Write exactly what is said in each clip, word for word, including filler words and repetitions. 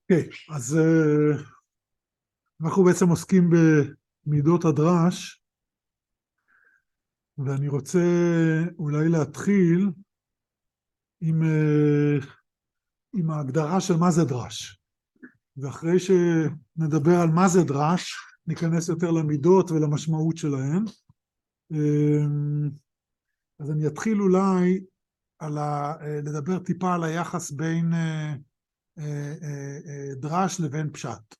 אוקיי, אז uh, אנחנו בעצם עוסקים במידות הדרש, ואני רוצה אולי להתחיל עם, uh, עם ההגדרה של מה זה דרש. ואחרי שנדבר על מה זה דרש, ניכנס יותר למידות ולמשמעות שלהן. Uh, אז אני אתחיל אולי על ה, uh, לדבר טיפה על היחס בין uh, uh, uh, uh, דרש לבין פשט.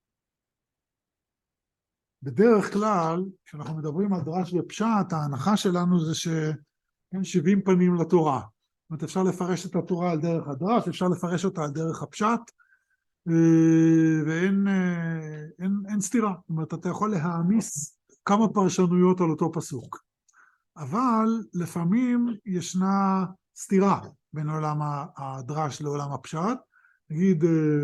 בדרך כלל, כשאנחנו מדברים על דרש ופשט, ההנחה שלנו זה שאין שבעים פנים לתורה. זאת אומרת, אפשר לפרש את התורה על דרך הדרש, אפשר לפרש אותה על דרך הפשט, ואין אין, אין סתירה. זאת אומרת, אתה יכול להעמיס כמה פרשנויות על אותו פסוק. אבל לפעמים ישנה סתירה בין עולם הדרש לעולם הפשט. נגיד,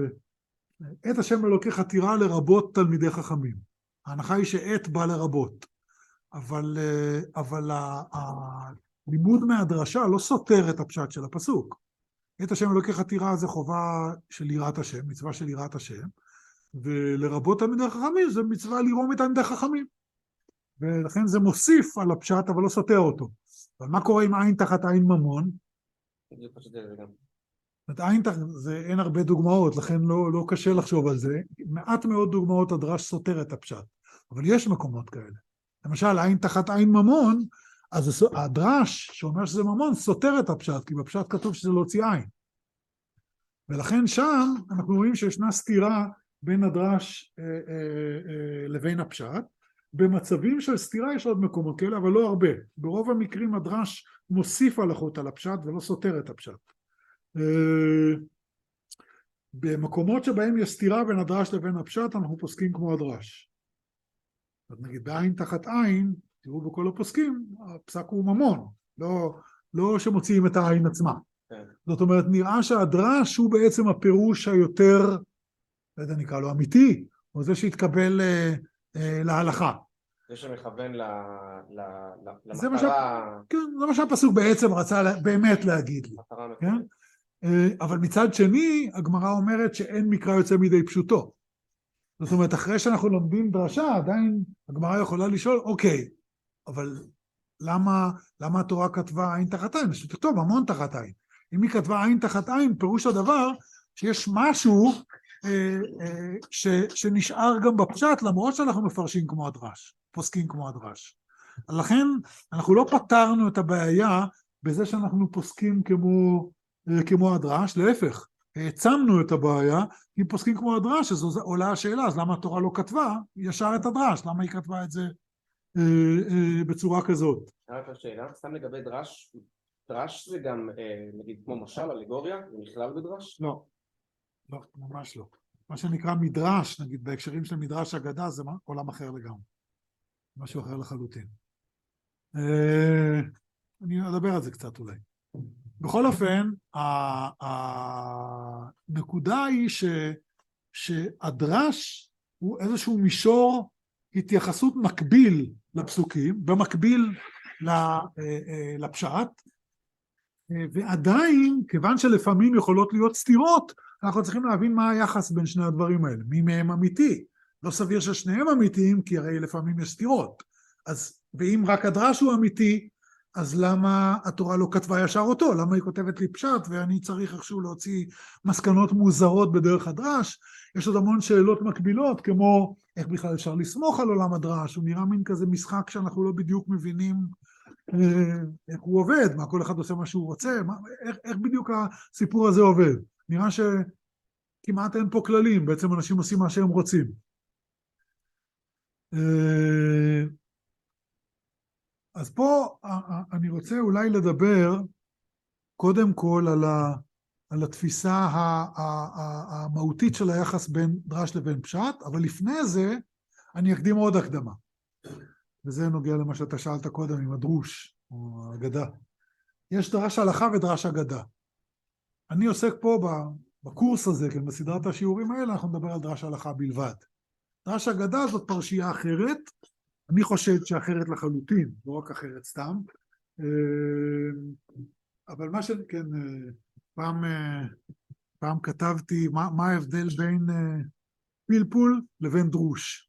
את השם אלוקיך תירא לרבות תלמידי חכמים. ההנחה היא שעת בא לרבות, אבל, אבל הלימוד מהדרשה לא סותר את הפשט של הפסוק. את השם אלוקיך תירא זה חובה של יראת השם, מצווה של יראת השם, ולרבות תלמידי חכמים זה מצווה לרום את תלמידי חכמים. ולכן זה מוסיף על הפשט, אבל לא סותר אותו. אבל מה קורה עם עין תחת עין ממון? זה פשוט זה גם. עין תחת, זה, אין הרבה דוגמאות, לכן לא, לא קשה לחשוב על זה. מעט מאוד דוגמאות הדרש סותר את הפשט. אבל יש מקומות כאלה. למשל, עין תחת עין ממון, אז הדרש שאומר שזה ממון סותר את הפשט, כי בפשט כתוב שזה להוציא עין. ולכן שם אנחנו רואים שישנה סתירה בין הדרש אה, אה, אה, לבין הפשט. במצבים של סתירה יש עוד מקומות כאלה, אבל לא הרבה. ברוב המקרים הדרש מוסיף הלכות על הפשט ולא סותר את הפשט. אה, במקומות שבהם יש סתירה בין הדרש לבין הפשט, אנחנו פוסקים כמו הדרש. אז נגיד בעין תחת עין, תראו בכל הפוסקים, הפסק הוא ממון, לא, לא שמוציאים את העין עצמה. כן. זאת אומרת, נראה שהדרש הוא בעצם הפירוש היותר, לא יודע, נקרא לו אמיתי, או זה שהתקבל אה, אה, להלכה. זה שמכוון ל, ל, ל, זה למטרה... מה, כן, זה מה שהפסוק בעצם רצה לה, באמת להגיד לי. כן? אה, אבל מצד שני, הגמרא אומרת שאין מקרא יוצא מידי פשוטו. זאת אומרת, אחרי שאנחנו לומדים דרשה, עדיין הגמרא יכולה לשאול, אוקיי, אבל למה, למה התורה כתבה עין תחת עין? זה טוב, המון תחת עין. אם היא כתבה עין תחת עין, פירוש הדבר שיש משהו אה, אה, ש, שנשאר גם בפשט, למרות שאנחנו מפרשים כמו הדרש, פוסקים כמו הדרש. לכן, אנחנו לא פתרנו את הבעיה בזה שאנחנו פוסקים כמו, אה, כמו הדרש, להפך. העצמנו את הבעיה, אם פוסקים כמו הדרש, אז עולה השאלה, אז למה התורה לא כתבה ישר את הדרש? למה היא כתבה את זה אה, אה, בצורה כזאת? רק השאלה, סתם לגבי דרש, דרש זה גם, אה, נגיד, כמו משל, אלגוריה, זה נכלל בדרש? לא, לא, ממש לא. מה שנקרא מדרש, נגיד, בהקשרים של מדרש אגדה, זה עולם אחר לגמרי. משהו אחר לחלוטין. אה, אני אדבר על זה קצת אולי. בכל אופן, הנקודה היא ש, שהדרש הוא איזשהו מישור התייחסות מקביל לפסוקים, במקביל לפשט, ועדיין, כיוון שלפעמים יכולות להיות סתירות, אנחנו צריכים להבין מה היחס בין שני הדברים האלה, מי מהם אמיתי. לא סביר ששניהם אמיתיים, כי הרי לפעמים יש סתירות. אז, ואם רק הדרש הוא אמיתי, אז למה התורה לא כתבה ישר אותו? למה היא כותבת לי פשט ואני צריך איכשהו להוציא מסקנות מוזרות בדרך הדרש? יש עוד המון שאלות מקבילות, כמו איך בכלל אפשר לסמוך על עולם הדרש, הוא נראה מין כזה משחק שאנחנו לא בדיוק מבינים אה, איך הוא עובד, מה כל אחד עושה מה שהוא רוצה, מה, איך, איך בדיוק הסיפור הזה עובד. נראה שכמעט אין פה כללים, בעצם אנשים עושים מה שהם רוצים. אה, אז פה אני רוצה אולי לדבר קודם כל על, ה, על התפיסה המהותית של היחס בין דרש לבין פשט, אבל לפני זה אני אקדים עוד הקדמה. וזה נוגע למה שאתה שאלת קודם עם הדרוש או האגדה. יש דרש הלכה ודרש אגדה. אני עוסק פה בקורס הזה, כן, בסדרת השיעורים האלה, אנחנו נדבר על דרש הלכה בלבד. דרש אגדה זאת פרשייה אחרת, אני חושד שאחרת לחלוטין, לא רק אחרת סתם, אבל מה שכן, פעם, פעם כתבתי מה, מה ההבדל בין uh, פלפול לבין דרוש.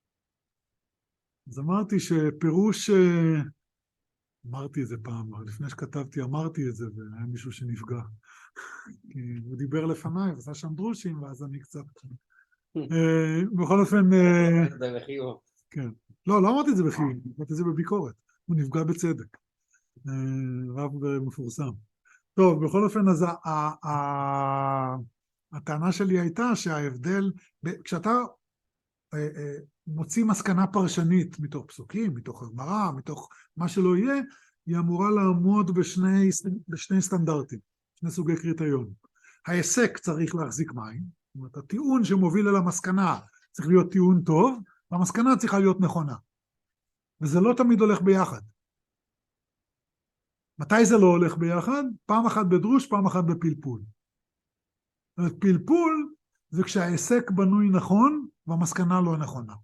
אז אמרתי שפירוש, uh, אמרתי את זה פעם, אבל לפני שכתבתי אמרתי את זה, והיה מישהו שנפגע. כי הוא דיבר לפניי, ועשה שם דרושים, ואז אני קצת... uh, בכל אופן... Uh, זה בחיוב. כן. לא, לא אמרתי את זה בחיוב, אמרתי את זה בביקורת. הוא נפגע בצדק. Uh, רב מפורסם. טוב, בכל אופן, אז ה- ה- ה- הטענה שלי הייתה שההבדל, כשאתה אה, אה, מוציא מסקנה פרשנית מתוך פסוקים, מתוך הגמרא, מתוך מה שלא יהיה, היא אמורה לעמוד בשני, בשני סטנדרטים, שני סוגי קריטריונים. העסק צריך להחזיק מים, זאת אומרת, הטיעון שמוביל אל המסקנה צריך להיות טיעון טוב, והמסקנה צריכה להיות נכונה. וזה לא תמיד הולך ביחד. מתי זה לא הולך ביחד? פעם אחת בדרוש, פעם אחת בפלפול. פלפול זה כשהעסק בנוי נכון והמסקנה לא נכונה.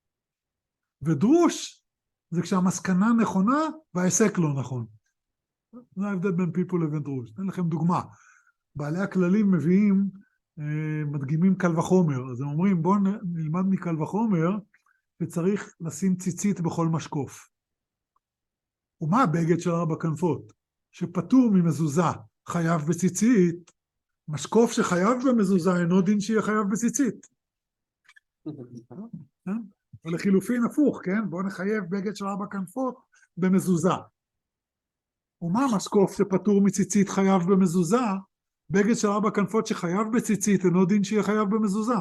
ודרוש זה כשהמסקנה נכונה והעסק לא נכון. זה ההבדל בין פלפול לבין דרוש. אתן לכם דוגמה. בעלי הכללים מביאים, מדגימים קל וחומר. אז הם אומרים, בואו נלמד מקל וחומר שצריך לשים ציצית בכל משקוף. ומה הבגד של ארבע כנפות? שפטור ממזוזה חייב בציצית, משקוף שחייב במזוזה אינו דין שיהיה חייב בציצית. ולחילופין הפוך, כן? בואו נחייב בגד של ארבע כנפות במזוזה. ומה משקוף שפטור מציצית חייב במזוזה? בגד של ארבע כנפות שחייב בציצית אינו דין שיהיה חייב במזוזה.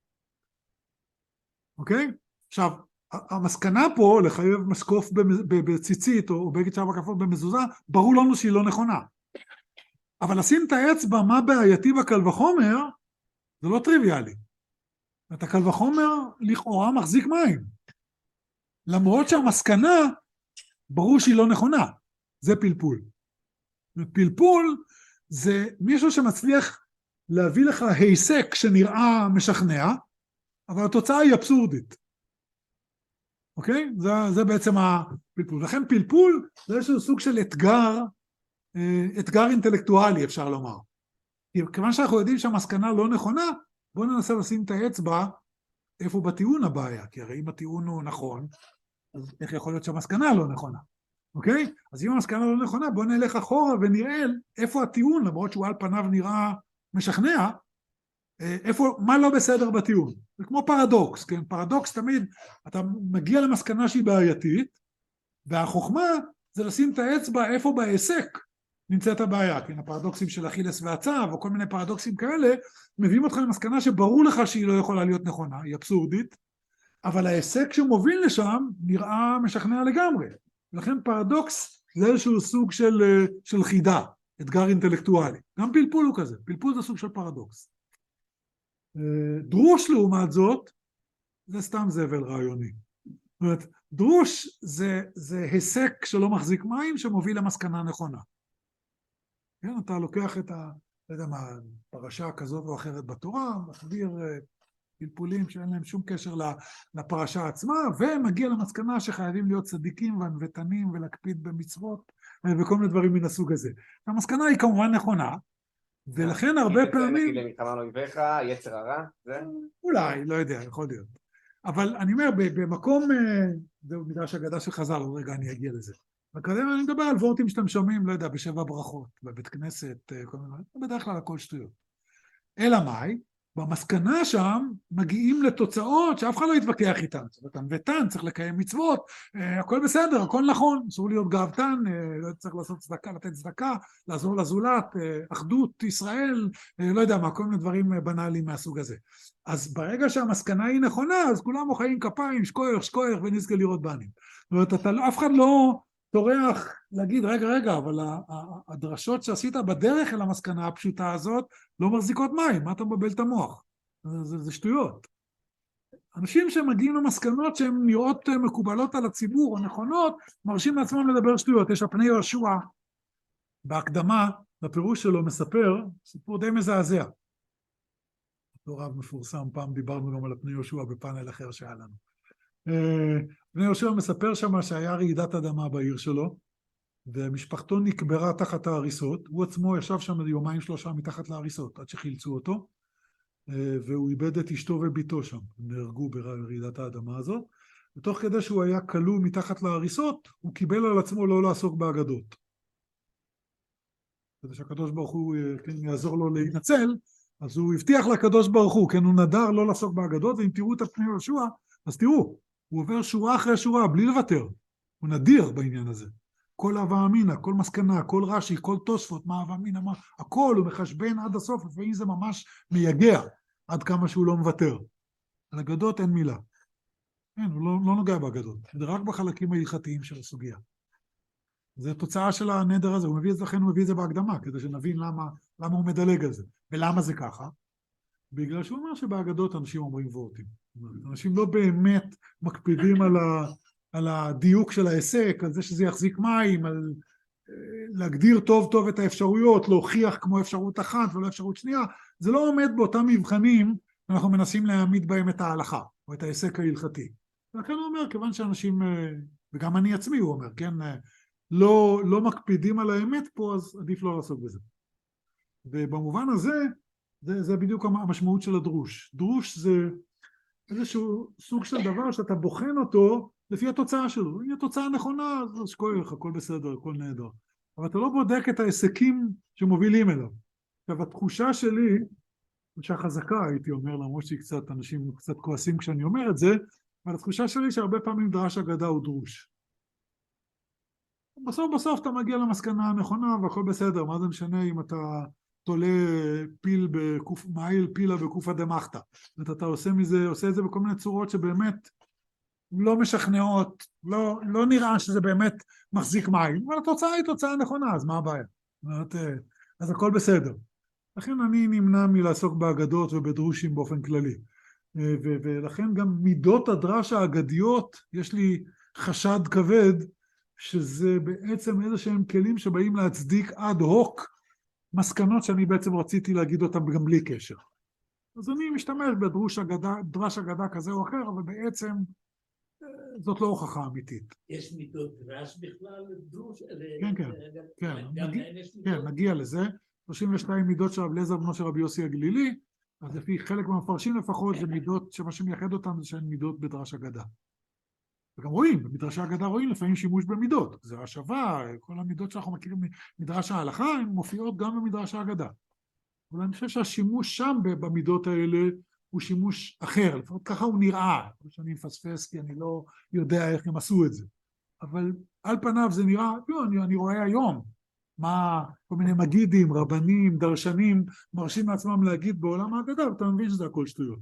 אוקיי? עכשיו, המסקנה פה לחייב משקוף בציצית או בגד של ארבע כנפות במזוזה, ברור לנו שהיא לא נכונה. אבל לשים את האצבע מה בעייתי בקל וחומר, זה לא טריוויאלי. את הקל וחומר לכאורה מחזיק מים. למרות שהמסקנה, ברור שהיא לא נכונה. זה פלפול. פלפול זה מישהו שמצליח להביא לך היסק שנראה משכנע, אבל התוצאה היא אבסורדית. אוקיי? זה, זה בעצם הפלפול. לכן פלפול זה איזשהו סוג של אתגר, אתגר אינטלקטואלי אפשר לומר. כיוון שאנחנו יודעים שהמסקנה לא נכונה, בואו ננסה לשים את האצבע איפה בטיעון הבעיה, כי הרי אם הטיעון הוא נכון, אז איך יכול להיות שהמסקנה לא נכונה, אוקיי? אז אם המסקנה לא נכונה, בואו נלך אחורה ונראה איפה הטיעון, למרות שהוא על פניו נראה משכנע, איפה, מה לא בסדר בטיעון. זה כמו פרדוקס, כן? פרדוקס תמיד, אתה מגיע למסקנה שהיא בעייתית, והחוכמה זה לשים את האצבע איפה בעסק נמצאת הבעיה, כן? הפרדוקסים של אכילס והצב, או כל מיני פרדוקסים כאלה, מביאים אותך למסקנה שברור לך שהיא לא יכולה להיות נכונה, היא אבסורדית, אבל העסק שמוביל לשם נראה משכנע לגמרי. ולכן פרדוקס זה איזשהו סוג של, של חידה, אתגר אינטלקטואלי. גם פלפול הוא כזה, פלפול זה סוג של פרדוקס. דרוש לעומת זאת, זה סתם זבל רעיוני. זאת אומרת, דרוש זה, זה היסק שלא מחזיק מים שמוביל למסקנה נכונה. כן, אתה לוקח את ה, לא יודע מה, פרשה כזאת או אחרת בתורה, מחביר פלפולים שאין להם שום קשר לפרשה עצמה, ומגיע למסקנה שחייבים להיות צדיקים וענוותנים ולהקפיד במצוות וכל מיני דברים מן הסוג הזה. המסקנה היא כמובן נכונה, ולכן הרבה פעמים... נגיד למלחמה על אויביך, יצר הרע, זה? אולי, לא יודע, יכול להיות. אבל אני אומר, במקום, זהו מדרש אגדה של חז"ל, עוד רגע אני אגיע לזה. בקדם אני מדבר על וורטים שאתם שומעים, לא יודע, בשבע ברכות, בבית כנסת, כל מיני, בדרך כלל הכל שטויות. אלא מאי? במסקנה שם מגיעים לתוצאות שאף אחד לא יתווכח איתן. זאת אומרת, ענוותן, צריך לקיים מצוות, הכל בסדר, הכל נכון, אסור להיות גאוותן, לא צריך לעשות צדקה, לתת צדקה, לעזור לזולת, אחדות ישראל, לא יודע מה, כל מיני דברים בנאליים מהסוג הזה. אז ברגע שהמסקנה היא נכונה, אז כולם מוחאים כפיים, שכוייך, שכוייך, ונזכה לראות בנים. זאת אומרת, אתה, אף אחד לא תורח להגיד, רגע, רגע, אבל הדרשות שעשית בדרך אל המסקנה הפשוטה הזאת, לא מחזיקות מים, מה אתה מבלבל את המוח? זה, זה, זה שטויות. אנשים שמגיעים למסקנות שהן נראות מקובלות על הציבור או נכונות, מרשים לעצמם לדבר שטויות. יש הפני יהושע, בהקדמה, בפירוש שלו מספר, סיפור די מזעזע. אותו רב מפורסם, פעם דיברנו גם על הפני יהושע בפאנל אחר שהיה לנו. הפני יהושע מספר שמה שהיה רעידת אדמה בעיר שלו, ומשפחתו נקברה תחת ההריסות, הוא עצמו ישב שם יומיים שלושה מתחת להריסות, עד שחילצו אותו, והוא איבד את אשתו וביתו שם, הם נהרגו ברעידת האדמה הזאת, ותוך כדי שהוא היה כלוא מתחת להריסות, הוא קיבל על עצמו לא לעסוק באגדות. כדי שהקדוש ברוך הוא כן, יעזור לו להינצל, אז הוא הבטיח לקדוש ברוך הוא, כן, הוא נדר לא לעסוק באגדות, ואם תראו את הפני יהושע, אז תראו, הוא עובר שורה אחרי שורה, בלי לוותר. הוא נדיר בעניין הזה. כל הווה אמינא, כל מסקנה, כל רש"י, כל תוספות, מה הווה אמינא, מה, הכל הוא מחשבן עד הסוף, לפעמים זה ממש מייגע, עד כמה שהוא לא מוותר. על אגדות אין מילה. אין, הוא לא, לא נוגע באגדות, זה רק בחלקים ההלכתיים של הסוגיה. זו תוצאה של הנדר הזה, הוא מביא את זה, לכן הוא מביא את זה בהקדמה, כדי שנבין למה, למה הוא מדלג על זה. ולמה זה ככה? בגלל שהוא אומר שבאגדות אנשים אומרים וורטים. אנשים לא באמת מקפידים על, ה, על הדיוק של העסק, על זה שזה יחזיק מים, על להגדיר טוב טוב את האפשרויות, להוכיח כמו אפשרות אחת ולא אפשרות שנייה. זה לא עומד באותם מבחנים, אנחנו מנסים להעמיד בהם את ההלכה, או את העסק ההלכתי. ולכן הוא אומר, כיוון שאנשים, וגם אני עצמי הוא אומר, כן, לא, לא מקפידים על האמת פה, אז עדיף לא לעסוק בזה. ובמובן הזה, זה, זה בדיוק המשמעות של הדרוש. דרוש זה איזשהו סוג של דבר שאתה בוחן אותו לפי התוצאה שלו. אם התוצאה נכונה, אז שקוי לך, הכל בסדר, הכל נהדר. אבל אתה לא בודק את העסקים שמובילים אליו. עכשיו, התחושה שלי, תחושה חזקה, הייתי אומר, למרות שקצת אנשים קצת כועסים כשאני אומר את זה, אבל התחושה שלי שהרבה פעמים דרש אגדה הוא דרוש. בסוף בסוף אתה מגיע למסקנה הנכונה והכל בסדר, מה זה משנה אם אתה תולה פיל בקוף, מעיל פילה בקופה דמחתא, ואתה עושה מזה, עושה את זה בכל מיני צורות שבאמת לא משכנעות, לא, לא נראה שזה באמת מחזיק מים, אבל התוצאה היא תוצאה נכונה, אז מה הבעיה? אז הכל בסדר. לכן אני נמנע מלעסוק באגדות ובדרושים באופן כללי, ו- ולכן גם מידות הדרש האגדיות, יש לי חשד כבד, שזה בעצם איזה שהם כלים שבאים להצדיק עד הוק מסקנות שאני בעצם רציתי להגיד אותם גם בלי קשר. אז אני משתמש בדרוש אגדה, דרש אגדה כזה או אחר, אבל בעצם זאת לא הוכחה אמיתית. יש מידות דרש בכלל? דרוש? כן, כן, כן, נגיע, כן, נגיע לזה. שלושים ושתיים מידות של רב אליעזר בנו של רבי יוסי הגלילי, אז לפי חלק מהמפרשים לפחות, זה מידות שמה שמייחד אותם זה שהן מידות בדרש אגדה. וגם רואים, במדרשי האגדה רואים לפעמים שימוש במידות, זה השווה, כל המידות שאנחנו מכירים במדרש ההלכה, הן מופיעות גם במדרש האגדה. אבל אני חושב שהשימוש שם במידות האלה הוא שימוש אחר, לפחות ככה הוא נראה, שאני מפספס כי אני לא יודע איך הם עשו את זה. אבל על פניו זה נראה, לא, אני, אני רואה היום, מה כל מיני מגידים, רבנים, דרשנים, מרשים לעצמם להגיד בעולם האגדה, ואתה מבין שזה הכל שטויות.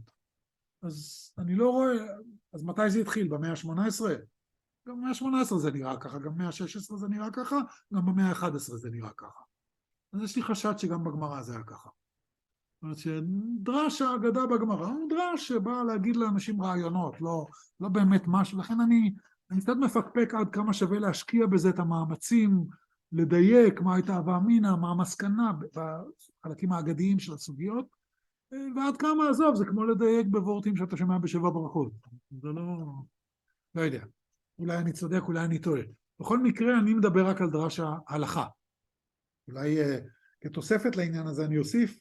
אז אני לא רואה, אז מתי זה התחיל? במאה ה-שמונה עשרה? גם במאה ה-שמונה עשרה זה נראה ככה, גם במאה ה-שש עשרה זה נראה ככה, גם במאה ה-אחת עשרה זה נראה ככה. אז יש לי חשד שגם בגמרא זה היה ככה. זאת אומרת שדרש האגדה בגמרא, הוא דרש שבא להגיד לאנשים רעיונות, לא, לא באמת משהו, לכן אני, אני קצת מפקפק עד כמה שווה להשקיע בזה את המאמצים, לדייק מה הייתה הווה אמינא, מה המסקנה בחלקים האגדיים של הסוגיות, ועד כמה עזוב, זה כמו לדייק בוורטים שאתה שומע בשבע ברכות. זה לא... לא יודע. אולי אני צודק, אולי אני טועה. בכל מקרה, אני מדבר רק על דרש ההלכה. אולי uh, כתוספת לעניין הזה אני אוסיף,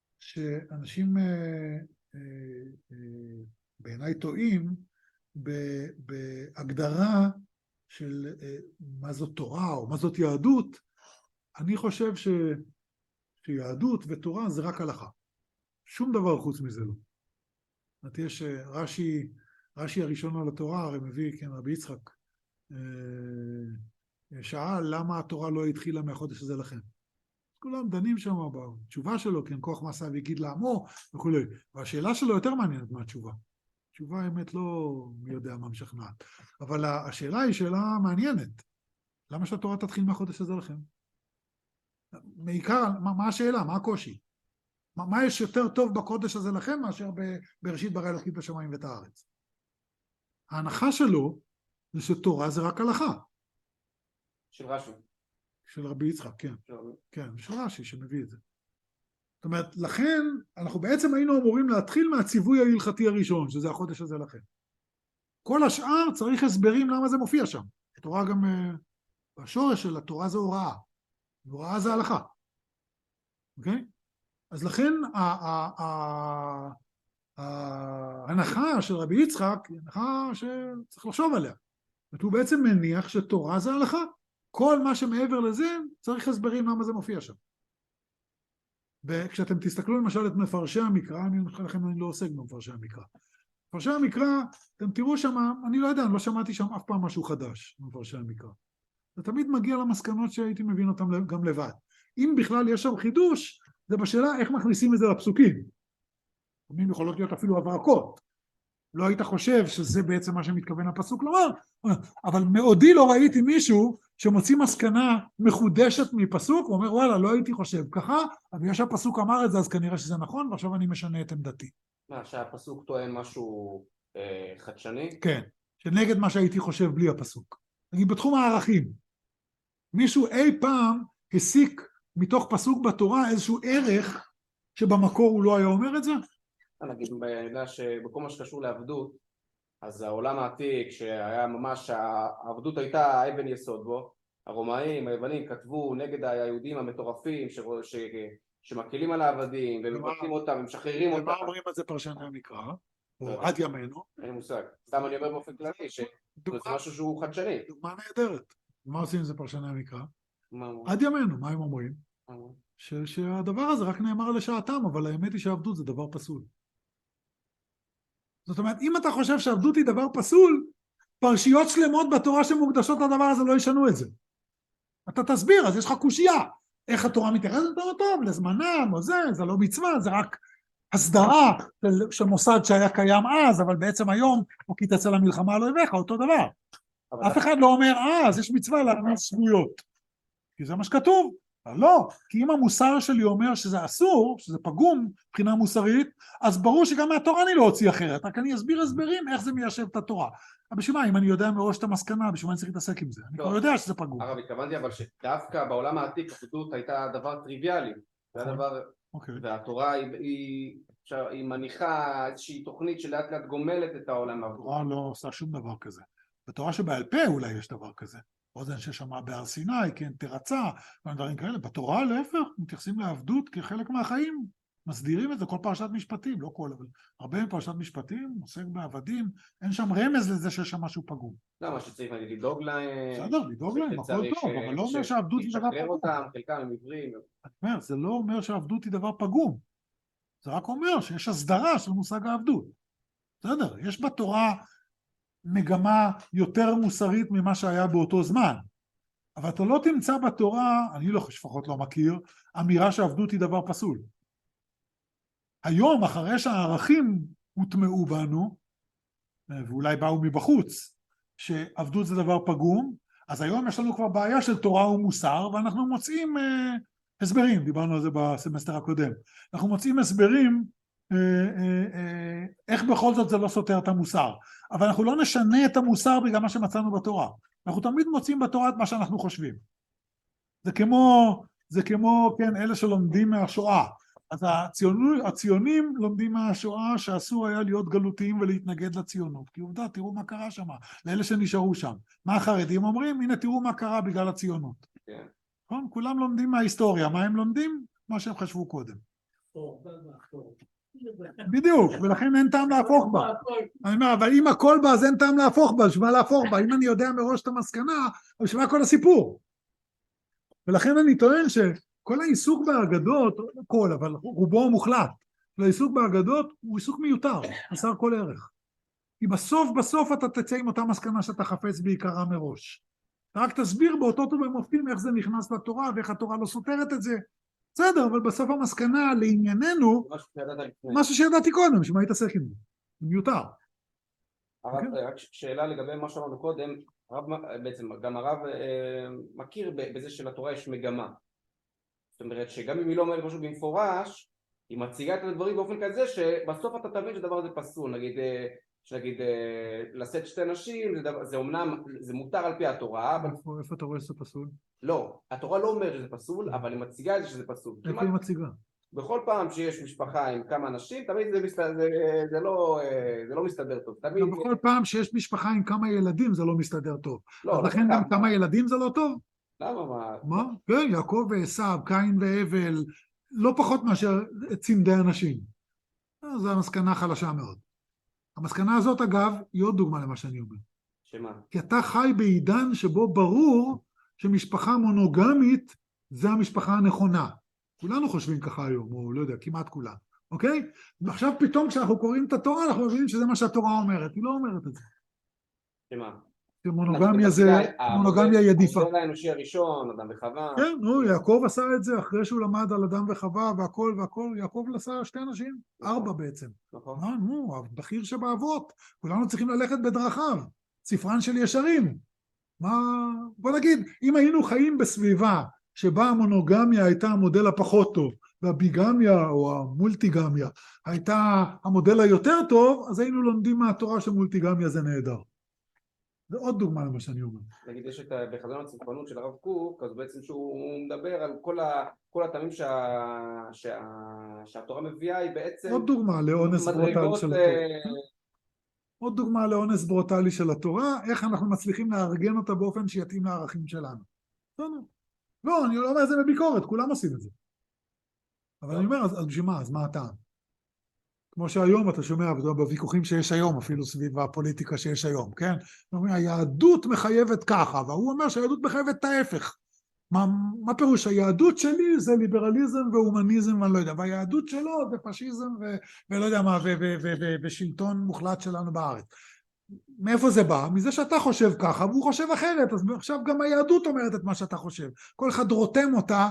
שאנשים uh, uh, uh, בעיניי טועים בהגדרה של uh, מה זאת תורה או מה זאת יהדות. אני חושב ש... שיהדות ותורה זה רק הלכה. שום דבר חוץ מזה לא. זאת יש רש"י, רש"י הראשון על התורה, הרי מביא, כן, רבי יצחק, שאל למה התורה לא התחילה מהחודש הזה לכם. כולם דנים שם בתשובה שלו, כן, כוח מעשה ויגיד לעמו וכו'. והשאלה שלו יותר מעניינת מהתשובה. התשובה האמת לא מי יודע מה משכנעת. אבל השאלה היא שאלה מעניינת. למה שהתורה תתחיל מהחודש הזה לכם? מעיקר, מה, מה השאלה? מה הקושי? מה, מה יש יותר טוב בקודש הזה לכם מאשר בראשית ברא אלוקים את השמיים ואת הארץ? ההנחה שלו זה שתורה זה רק הלכה. של רש"י. של רבי יצחק, כן. של... כן, של רש"י שמביא את זה. זאת אומרת, לכן אנחנו בעצם היינו אמורים להתחיל מהציווי ההלכתי הראשון, שזה החודש הזה לכם. כל השאר צריך הסברים למה זה מופיע שם. התורה גם השורש של התורה זה הוראה, והוראה זה הלכה, אוקיי? אז לכן ההנחה של רבי יצחק היא הנחה שצריך לחשוב עליה. הוא בעצם מניח שתורה זה הלכה, כל מה שמעבר לזה צריך הסברים למה זה מופיע שם. וכשאתם תסתכלו למשל את מפרשי המקרא, אני אומר לכם, אני לא עוסק במפרשי המקרא. מפרשי המקרא, אתם תראו שם, אני לא יודע, אני לא שמעתי שם אף פעם משהו חדש במפרשי המקרא. זה תמיד מגיע למסקנות שהייתי מבין אותם גם לבד. אם בכלל יש שם חידוש, זה בשאלה איך מכניסים את זה לפסוקים. תמיד יכולות להיות אפילו הברקות. לא היית חושב שזה בעצם מה שמתכוון הפסוק לומר, אבל מעודי לא ראיתי מישהו שמוציא מסקנה מחודשת מפסוק, הוא אומר וואלה לא הייתי חושב ככה, אבל יש הפסוק אמר את זה אז כנראה שזה נכון, ועכשיו אני משנה את עמדתי. מה, שהפסוק טוען משהו אה, חדשני? כן, שנגד מה שהייתי חושב בלי הפסוק. נגיד בתחום הערכים, מישהו אי פעם הסיק מתוך פסוק בתורה איזשהו ערך שבמקור הוא לא היה אומר את זה? נגיד, אני יודע שבכל מה שקשור לעבדות, אז העולם העתיק שהיה ממש, העבדות הייתה אבן יסוד בו, הרומאים, היוונים כתבו נגד היהודים המטורפים ש... ש... שמקילים על העבדים ומבטלים אותם ומשחררים אותם. ומה אומרים על זה פרשני המקרא? או עד ימינו? אין מושג, סתם אני אומר באופן כללי שזה משהו שהוא חדשני. דוגמה נהדרת. מה עושים עם זה פרשני המקרא? מה עד ימינו, מה הם אומרים? ש... שהדבר הזה רק נאמר לשעתם, אבל האמת היא שעבדות זה דבר פסול. זאת אומרת, אם אתה חושב שעבדות היא דבר פסול, פרשיות שלמות בתורה שמוקדשות לדבר הזה לא ישנו את זה. אתה תסביר, אז יש לך קושיה. איך התורה מתייחסת טוב טוב, לזמנם או זה, זה לא מצווה, זה רק הסדרה של, של מוסד שהיה קיים אז, אבל בעצם היום הוא כי תצא למלחמה לא יבך, אותו דבר. אף אחד לא אומר, אה, אז יש מצווה להכניס שבויות. כי זה מה שכתוב. לא, כי אם המוסר שלי אומר שזה אסור, שזה פגום מבחינה מוסרית, אז ברור שגם מהתורה אני לא אוציא אחרת, רק אני אסביר הסברים איך זה מיישב את התורה. אבל בשביל מה, אם אני יודע מראש את המסקנה, בשביל מה אני צריך להתעסק עם זה? אני כבר יודע שזה פגום. הרב, התכוונתי אבל שדווקא בעולם העתיק אחדות הייתה דבר טריוויאלי, זה הדבר, והתורה היא מניחה איזושהי תוכנית שלאט לאט גומלת את העולם. התורה לא עושה שום דבר כזה. בתורה שבעל פה אולי יש דבר כזה. אוזן ששמע בהר סיני, כן, תרצה, ודברים כאלה. בתורה להפך, מתייחסים לעבדות כחלק מהחיים, מסדירים את זה, כל פרשת משפטים, לא כל, אבל הרבה מפרשת משפטים, עוסק בעבדים, אין שם רמז לזה שיש שם משהו פגום. לא, מה שצריך להגיד, לדאוג להם. בסדר, לדאוג להם, הכל טוב, אבל לא אומר שהעבדות היא דבר פגום. לשחרר אותם, חלקם הם עיוורים. אני אומר, זה לא אומר שהעבדות היא דבר פגום. זה רק אומר שיש הסדרה של מושג העבדות. בסדר, יש בתורה מגמה יותר מוסרית ממה שהיה באותו זמן. אבל אתה לא תמצא בתורה, אני לא לפחות לא מכיר, אמירה שעבדות היא דבר פסול. היום, אחרי שהערכים הוטמעו בנו, ואולי באו מבחוץ, שעבדות זה דבר פגום, אז היום יש לנו כבר בעיה של תורה ומוסר, ואנחנו מוצאים אה, הסברים, דיברנו על זה בסמסטר הקודם, אנחנו מוצאים הסברים, אה, אה, אה, איך בכל זאת זה לא סותר את המוסר, אבל אנחנו לא נשנה את המוסר בגלל מה שמצאנו בתורה, אנחנו תמיד מוצאים בתורה את מה שאנחנו חושבים. זה כמו, זה כמו, כן, אלה שלומדים מהשואה, אז הציונות, הציונים לומדים מהשואה שאסור היה להיות גלותיים ולהתנגד לציונות, כי עובדה, תראו מה קרה שם, לאלה שנשארו שם. מה החרדים אומרים? הנה תראו מה קרה בגלל הציונות. כן. נכון? כולם לומדים מההיסטוריה, מה הם לומדים? מה שהם חשבו קודם. בדיוק, ולכן אין טעם להפוך בה. אני אומר, אבל אם הכל בה, אז אין טעם להפוך בה, בשביל מה להפוך בה? אם אני יודע מראש את המסקנה, אז בשביל מה כל הסיפור? ולכן אני טוען ש... כל העיסוק באגדות, לא כל, אבל רובו המוחלט, העיסוק באגדות הוא עיסוק מיותר, חסר כל ערך. כי בסוף בסוף אתה תצא עם אותה מסקנה שאתה חפץ בעיקרה מראש. אתה רק תסביר באותו טוב ומופתים איך זה נכנס לתורה ואיך התורה לא סותרת את זה. בסדר, אבל בסוף המסקנה לענייננו, משהו שידעתי קודם, שמה יתעסק עם זה. מיותר. הרב, רק שאלה לגבי מה שאמרנו קודם, בעצם גם הרב מכיר בזה שלתורה יש מגמה. זאת אומרת שגם אם היא לא אומרת משהו במפורש, היא מציגה את הדברים באופן כזה שבסוף אתה תבין שדבר הזה פסול, נגיד, שנגיד לשאת שתי נשים, זה, דבר, זה אומנם, זה מותר על פי התורה, אבל... איפה, איפה אתה רואה שזה פסול? לא, התורה לא אומרת שזה פסול, אבל היא מציגה את זה שזה פסול. איפה כמעט... היא מציגה? בכל פעם שיש משפחה עם כמה אנשים, תמיד זה, מסתדר, זה, זה, לא, זה לא מסתדר טוב. תמיד... בכל פעם שיש משפחה עם כמה ילדים זה לא מסתדר טוב. לא, אז לכן גם כמה ילדים זה לא טוב? למה? מה? מה? כן, יעקב ועשיו, קין והבל, לא פחות מאשר צמדי אנשים. זו המסקנה חלשה מאוד. המסקנה הזאת, אגב, היא עוד דוגמה למה שאני אומר. שמה? כי אתה חי בעידן שבו ברור שמשפחה מונוגמית זה המשפחה הנכונה. כולנו חושבים ככה היום, או לא יודע, כמעט כולם, אוקיי? ועכשיו פתאום כשאנחנו קוראים את התורה, אנחנו מבינים שזה מה שהתורה אומרת. היא לא אומרת את זה. שמה? שמונוגמיה זה, מונוגמיה היא עדיפה. המודל האנושי הראשון, אדם וחווה. כן, נו, יעקב עשה את זה אחרי שהוא למד על אדם וחווה והכל והכל, יעקב עשה שתי אנשים, ארבע בעצם. נכון. מה, נו, הבכיר שבאבות, כולנו צריכים ללכת בדרכיו, ספרן של ישרים. מה, בוא נגיד, אם היינו חיים בסביבה שבה המונוגמיה הייתה המודל הפחות טוב, והביגמיה או המולטיגמיה הייתה המודל היותר טוב, אז היינו לומדים מהתורה שמולטיגמיה זה נהדר. זה עוד דוגמה למה שאני אומר. נגיד, יש את בחזון הצמחונות של הרב קוק, אז בעצם שהוא מדבר על כל, ה, כל הטעמים שה, שה, שהתורה מביאה, היא בעצם... עוד דוגמה לאונס ברוטלי של התורה. עוד דוגמה לאונס ברוטלי של התורה, איך אנחנו מצליחים לארגן אותה באופן שיתאים לערכים שלנו. לא, אני לא אומר את זה בביקורת, כולם עושים את זה. אבל אני אומר, אז בשביל מה? אז מה הטעם? כמו שהיום אתה שומע בוויכוחים שיש היום, אפילו סביב הפוליטיקה שיש היום, כן? הוא אומר, היהדות מחייבת ככה, והוא אומר שהיהדות מחייבת את ההפך. מה, מה פירוש? היהדות שלי זה ליברליזם והומניזם, אני לא יודע, והיהדות שלו זה פשיזם ו, ולא יודע מה, ו, ו, ו, ו, ושלטון מוחלט שלנו בארץ. מאיפה זה בא? מזה שאתה חושב ככה, והוא חושב אחרת, אז עכשיו גם היהדות אומרת את מה שאתה חושב. כל אחד רותם אותה,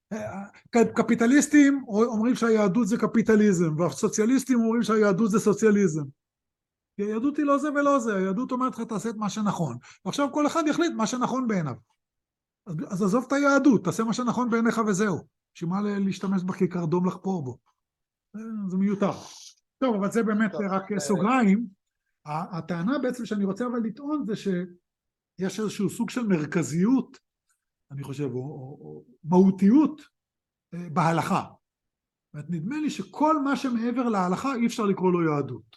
קפיטליסטים אומרים שהיהדות זה קפיטליזם, והסוציאליסטים אומרים שהיהדות זה סוציאליזם. כי היהדות היא לא זה ולא זה, היהדות אומרת לך תעשה את מה שנכון, ועכשיו כל אחד יחליט מה שנכון בעיניו. אז, אז עזוב את היהדות, תעשה מה שנכון בעיניך וזהו. שמה להשתמש בה כקרדום לחפור בו. זה מיותר. טוב, אבל זה באמת רק סוגריים. הטענה בעצם שאני רוצה אבל לטעון זה שיש איזשהו סוג של מרכזיות, אני חושב, או, או, או מהותיות בהלכה. נדמה לי שכל מה שמעבר להלכה אי אפשר לקרוא לו יהדות.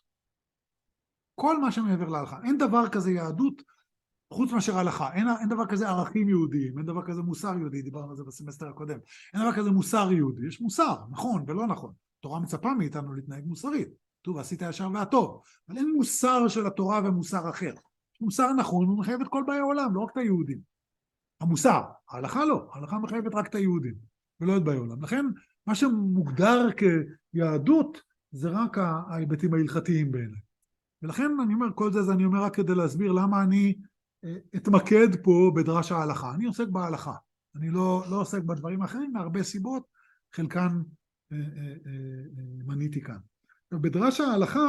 כל מה שמעבר להלכה. אין דבר כזה יהדות חוץ מאשר הלכה. אין, אין דבר כזה ערכים יהודיים, אין דבר כזה מוסר יהודי, דיברנו על זה בסמסטר הקודם. אין דבר כזה מוסר יהודי. יש מוסר, נכון ולא נכון. התורה מצפה מאיתנו להתנהג מוסרית. טוב, עשית הישר והטוב. אבל אין מוסר של התורה ומוסר אחר. מוסר נכון, הוא מחייב את כל באי העולם, לא רק את היהודים. המוסר, ההלכה לא, ההלכה מחייבת רק את היהודים, ולא את באי העולם. לכן, מה שמוגדר כיהדות, זה רק ההיבטים ההלכתיים בעיניי. ולכן אני אומר, כל זה, זה אני אומר רק כדי להסביר למה אני אתמקד פה בדרש ההלכה. אני עוסק בהלכה, אני לא, לא עוסק בדברים אחרים, מהרבה סיבות, חלקן אה, אה, אה, מניתי כאן. בדרש ההלכה,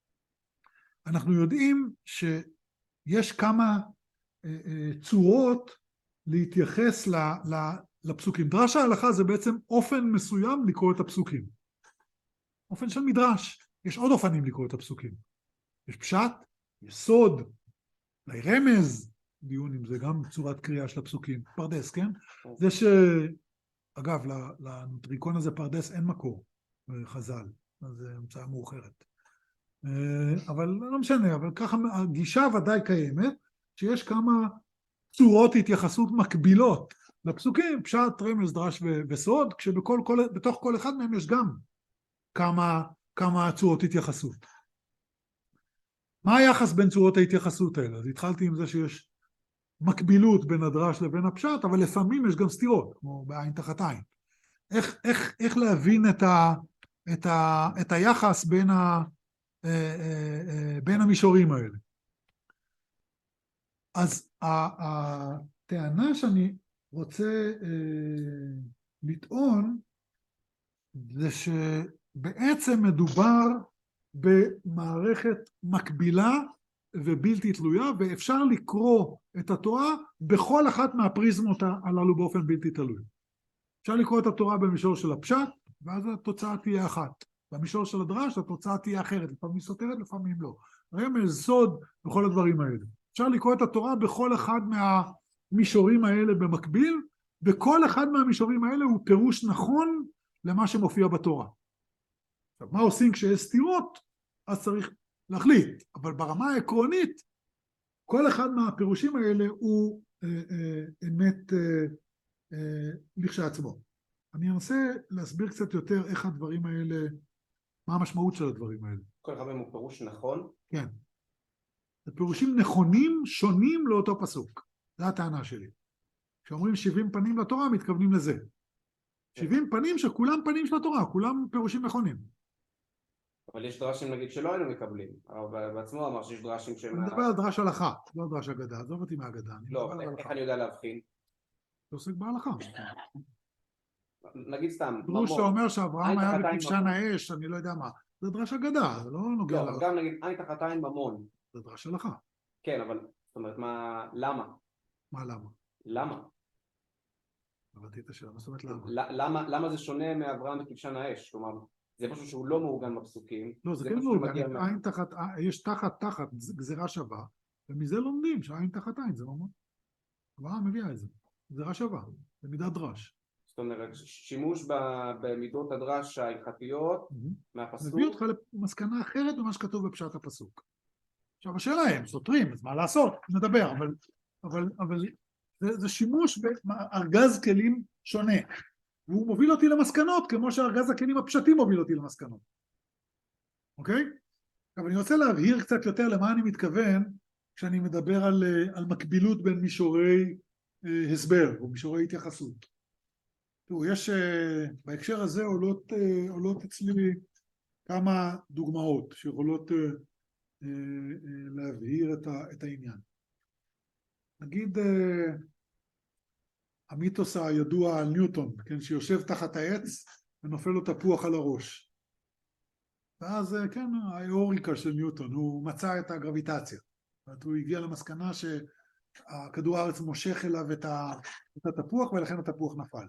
אנחנו יודעים שיש כמה אה, אה, צורות להתייחס ל, ל, לפסוקים. דרש ההלכה זה בעצם אופן מסוים לקרוא את הפסוקים. אופן של מדרש. יש עוד אופנים לקרוא את הפסוקים. יש פשט, יש סוד, אולי רמז, דיון אם זה גם צורת קריאה של הפסוקים. פרדס, כן? זה ש... אגב, לנוטריקון הזה פרדס אין מקור בחז"ל. אז זה המצאה מאוחרת. אבל לא משנה, אבל ככה הגישה ודאי קיימת, שיש כמה צורות התייחסות מקבילות לפסוקים, פשט, רמז, דרש וסוד, כשבכל, כל, בתוך כל אחד מהם יש גם כמה, כמה צורות התייחסות. מה היחס בין צורות ההתייחסות האלה? אז התחלתי עם זה שיש מקבילות בין הדרש לבין הפשט, אבל לפעמים יש גם סתירות, כמו בעין תחת עין. איך, איך, איך להבין את ה... את, ה, את היחס בין, ה, בין המישורים האלה. אז הטענה שאני רוצה לטעון זה שבעצם מדובר במערכת מקבילה ובלתי תלויה, ואפשר לקרוא את התורה בכל אחת מהפריזמות הללו באופן בלתי תלוי. אפשר לקרוא את התורה במישור של הפשט, ואז התוצאה תהיה אחת. במישור של הדרש התוצאה תהיה אחרת, לפעמים סותרת, לפעמים לא. רמז, סוד, וכל הדברים האלה. אפשר לקרוא את התורה בכל אחד מהמישורים האלה במקביל, וכל אחד מהמישורים האלה הוא פירוש נכון למה שמופיע בתורה. עכשיו, מה עושים כשיש סתירות? אז צריך להחליט. אבל ברמה העקרונית, כל אחד מהפירושים האלה הוא אמת לכשעצמו. אני אנסה להסביר קצת יותר איך הדברים האלה, מה המשמעות של הדברים האלה. כל אחד מהם הוא פירוש נכון? כן. זה פירושים נכונים, שונים לאותו פסוק. זו הטענה שלי. כשאומרים שבעים פנים לתורה, מתכוונים לזה. שבעים פנים שכולם פנים של התורה, כולם פירושים נכונים. אבל יש דרשים נגיד שלא היינו מקבלים. הרב בעצמו אמר שיש דרשים שהם... אני מדבר על דרש הלכה, לא דרש אגדה, עזוב אותי מהאגדה. לא, איך אני יודע להבחין? זה עוסק בהלכה. נגיד סתם, דרוש שאומר שאברהם היה בכבשן האש, אני לא יודע מה. זה דרש אגדה, זה לא נוגע להלכה. לא, גם נגיד עין תחת עין ממון. זה דרש הלכה. כן, אבל זאת אומרת, מה, למה? מה למה? למה? הבנתי את השאלה, מה זאת אומרת למה? למה, למה זה שונה מאברהם בכבשן האש? כלומר, זה משהו שהוא לא מעוגן בפסוקים. לא, זה כן מעוגן, עין תחת, יש תחת תחת גזירה שווה, ומזה לומדים שעין תחת עין, זה ממש. אברהם מביא את זה, גזירה שווה, זה מידת דרש. זאת אומרת, שימוש במידות הדרש ההלכתיות מהפסוק. מביא אותך למסקנה אחרת ממה שכתוב בפשט הפסוק. עכשיו השאלה הם סותרים, אז מה לעשות? נדבר, אבל, אבל, אבל זה, זה שימוש בארגז כלים שונה. והוא מוביל אותי למסקנות, כמו שארגז הכלים הפשטים מוביל אותי למסקנות. אוקיי? אבל אני רוצה להבהיר קצת יותר למה אני מתכוון, כשאני מדבר על, על מקבילות בין מישורי אה, הסבר, או מישורי התייחסות. תראו, יש, אה, בהקשר הזה עולות, אה, עולות אצלי כמה דוגמאות, שיכולות אה, אה, אה, להבהיר את, ה, את העניין. נגיד, אה, המיתוס הידוע על ניוטון, כן, שיושב תחת העץ ונופל לו תפוח על הראש. ואז, כן, האיאוריקה של ניוטון, הוא מצא את הגרביטציה. הוא הגיע למסקנה שהכדור הארץ מושך אליו את, ה, את התפוח, ולכן התפוח נפל.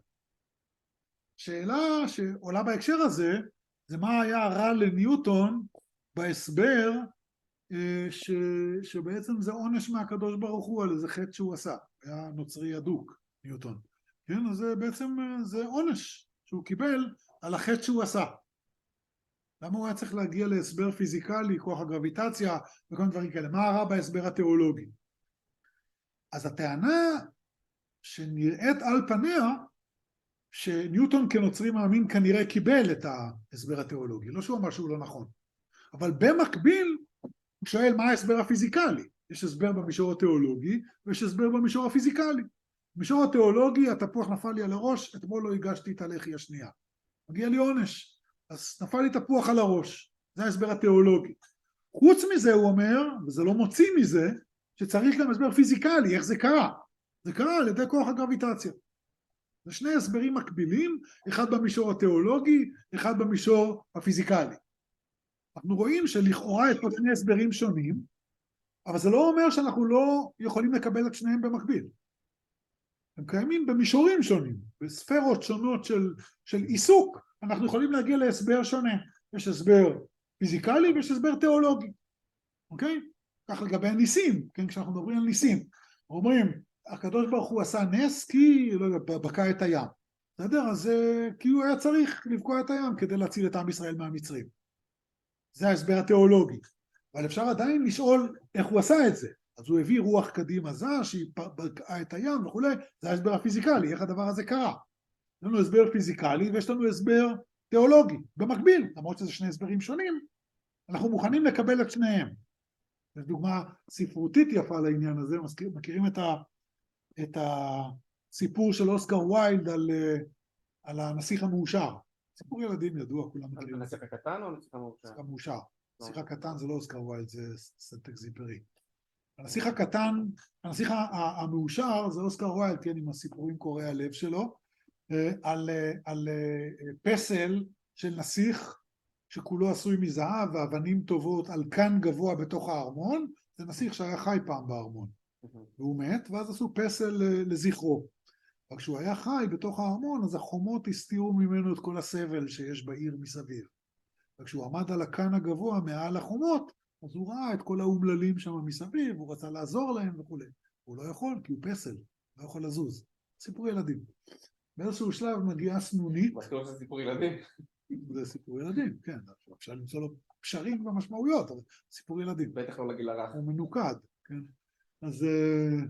שאלה שעולה בהקשר הזה, זה מה היה רע לניוטון בהסבר, ש, שבעצם זה עונש מהקדוש ברוך הוא על איזה חטא שהוא עשה. היה נוצרי אדוק. ניוטון. כן, אז זה בעצם, זה עונש שהוא קיבל על החטא שהוא עשה. למה הוא היה צריך להגיע להסבר פיזיקלי, כוח הגרביטציה וכל מיני דברים כאלה? מה הרע בהסבר התיאולוגי? אז הטענה שנראית על פניה, שניוטון כנוצרי מאמין כנראה קיבל את ההסבר התיאולוגי, לא שהוא אמר שהוא לא נכון. אבל במקביל, הוא שואל מה ההסבר הפיזיקלי. יש הסבר במישור התיאולוגי, ויש הסבר במישור הפיזיקלי. במישור התיאולוגי, התפוח נפל לי על הראש, אתמול לא הגשתי את הלחי השנייה. מגיע לי עונש, אז נפל לי תפוח על הראש. זה ההסבר התיאולוגי. חוץ מזה הוא אומר, וזה לא מוציא מזה, שצריך גם הסבר פיזיקלי, איך זה קרה? זה קרה על ידי כוח הגרביטציה. זה שני הסברים מקבילים, אחד במישור התיאולוגי, אחד במישור הפיזיקלי. אנחנו רואים שלכאורה יש פה שני הסברים שונים, אבל זה לא אומר שאנחנו לא יכולים לקבל את שניהם במקביל. הם קיימים במישורים שונים, בספרות שונות של, של עיסוק, אנחנו יכולים להגיע להסבר שונה. יש הסבר פיזיקלי ויש הסבר תיאולוגי. אוקיי? כך לגבי הניסים, כן? כשאנחנו מדברים על ניסים, אומרים, הקדוש ברוך הוא עשה נס כי, לא יודע, בקע את הים. בסדר? אז כי הוא היה צריך לבקוע את הים כדי להציל את עם ישראל מהמצרים. זה ההסבר התיאולוגי. אבל אפשר עדיין לשאול איך הוא עשה את זה. אז הוא הביא רוח קדימה זו, שהיא בקעה את הים וכו', זה ההסבר הפיזיקלי, איך הדבר הזה קרה. יש לנו הסבר פיזיקלי ויש לנו הסבר תיאולוגי, במקביל, למרות שזה שני הסברים שונים, אנחנו מוכנים לקבל את שניהם. זו דוגמה ספרותית יפה לעניין הזה, מכירים את, ה, את הסיפור של אוסקר ויילד על, על הנסיך המאושר. סיפור ילדים ידוע, כולם מכירים. הנסיך הקטן או הנסיך המאושר? הנסיך המאושר. הנסיך הקטן זה לא אוסקר ויילד, זה סנט-אקזיפרי. הנסיך הקטן, הנסיך המאושר זה אוסקר ויילד, כן, עם הסיפורים קורעי הלב שלו, על, על פסל של נסיך שכולו עשוי מזהב ואבנים טובות על קן גבוה בתוך הארמון. זה נסיך שהיה חי פעם בארמון, והוא מת, ואז עשו פסל לזכרו. אבל כשהוא היה חי בתוך הארמון, אז החומות הסתירו ממנו את כל הסבל שיש בעיר מסביב. וכשהוא עמד על הקן הגבוה מעל החומות, אז הוא ראה את כל האומללים שם מסביב, הוא רצה לעזור להם וכו'. הוא לא יכול, כי הוא פסל, לא יכול לזוז. סיפור ילדים. באיזשהו שלב מגיעה סנונית. בטוח זה סיפור ילדים. זה סיפור ילדים, כן. אפשר למצוא לו פשרים במשמעויות, אבל סיפור ילדים. בטח לא לגיל הרך. הוא מנוקד, כן. אז,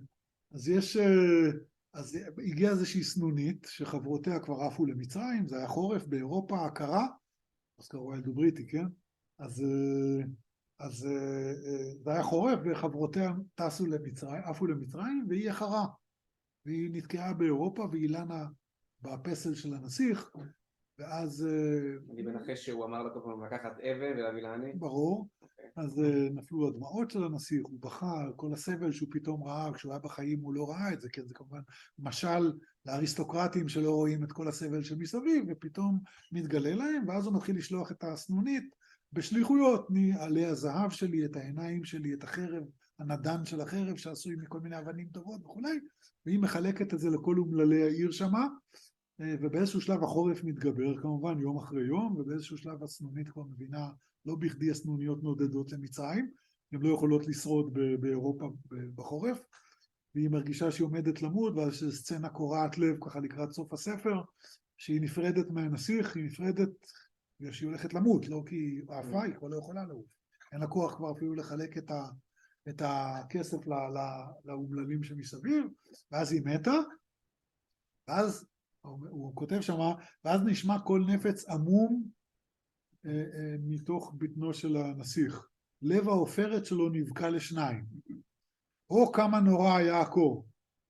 אז יש, אז הגיעה איזושהי סנונית שחברותיה כבר עפו למצרים, זה היה חורף באירופה הקרה, אז קראו ילדו בריטי, כן? אז, אז זה היה חורף וחברותיה טסו למצרים, עפו למצרים, והיא איחרה, והיא נתקעה באירופה והיא לנה בפסל של הנסיך, ואז... אני מנחש שהוא אמר לו לקחת אבן ולהביא לעני? ברור. אז נפלו הדמעות של הנסיך, הוא בכה על כל הסבל שהוא פתאום ראה, כשהוא היה בחיים הוא לא ראה את זה, כן, זה כמובן משל לאריסטוקרטים שלא רואים את כל הסבל שמסביב, ופתאום מתגלה להם, ואז הוא מתחיל לשלוח את הסנונית בשליחויות, עלי הזהב שלי, את העיניים שלי, את החרב, הנדן של החרב שעשוי מכל מיני אבנים טובות וכולי, והיא מחלקת את זה לכל אומללי העיר שמה, ובאיזשהו שלב החורף מתגבר כמובן יום אחרי יום, ובאיזשהו שלב הסנונית כבר מבינה, לא בכדי הסנוניות נודדות למצרים, הן לא יכולות לשרוד באירופה בחורף, והיא מרגישה שהיא עומדת למות, ואז יש סצנה קורעת לב ככה לקראת סוף הספר, שהיא נפרדת מהנסיך, היא נפרדת ושהיא הולכת למות, לא כי היא עפה, היא כבר לא יכולה לעוף, אין לה כוח כבר אפילו לחלק את, ה, את הכסף לאומללים שמסביב, ואז היא מתה, ואז הוא כותב שמה, ואז נשמע קול נפץ עמום אה, אה, מתוך בטנו של הנסיך. לב העופרת שלו נבקע לשניים. או כמה נורא היה הקור.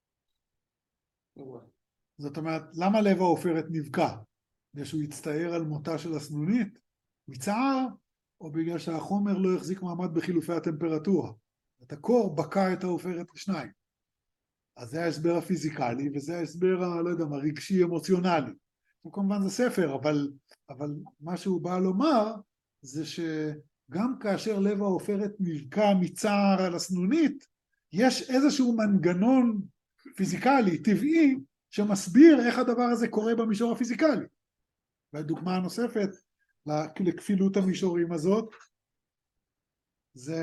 זאת אומרת, למה לב העופרת נבקע? בגלל שהוא יצטער על מותה של הסנונית? מצער, או בגלל שהחומר לא החזיק מעמד בחילופי הטמפרטורה? את הקור בקע את העופרת לשניים. אז זה ההסבר הפיזיקלי, וזה ההסבר, לא יודע מה, רגשי אמוציונלי. וכמובן זה ספר, אבל, אבל מה שהוא בא לומר, זה שגם כאשר לב העופרת נבקע מצער על הסנונית, יש איזשהו מנגנון פיזיקלי, טבעי, שמסביר איך הדבר הזה קורה במישור הפיזיקלי. והדוגמה הנוספת לכפילות המישורים הזאת, זה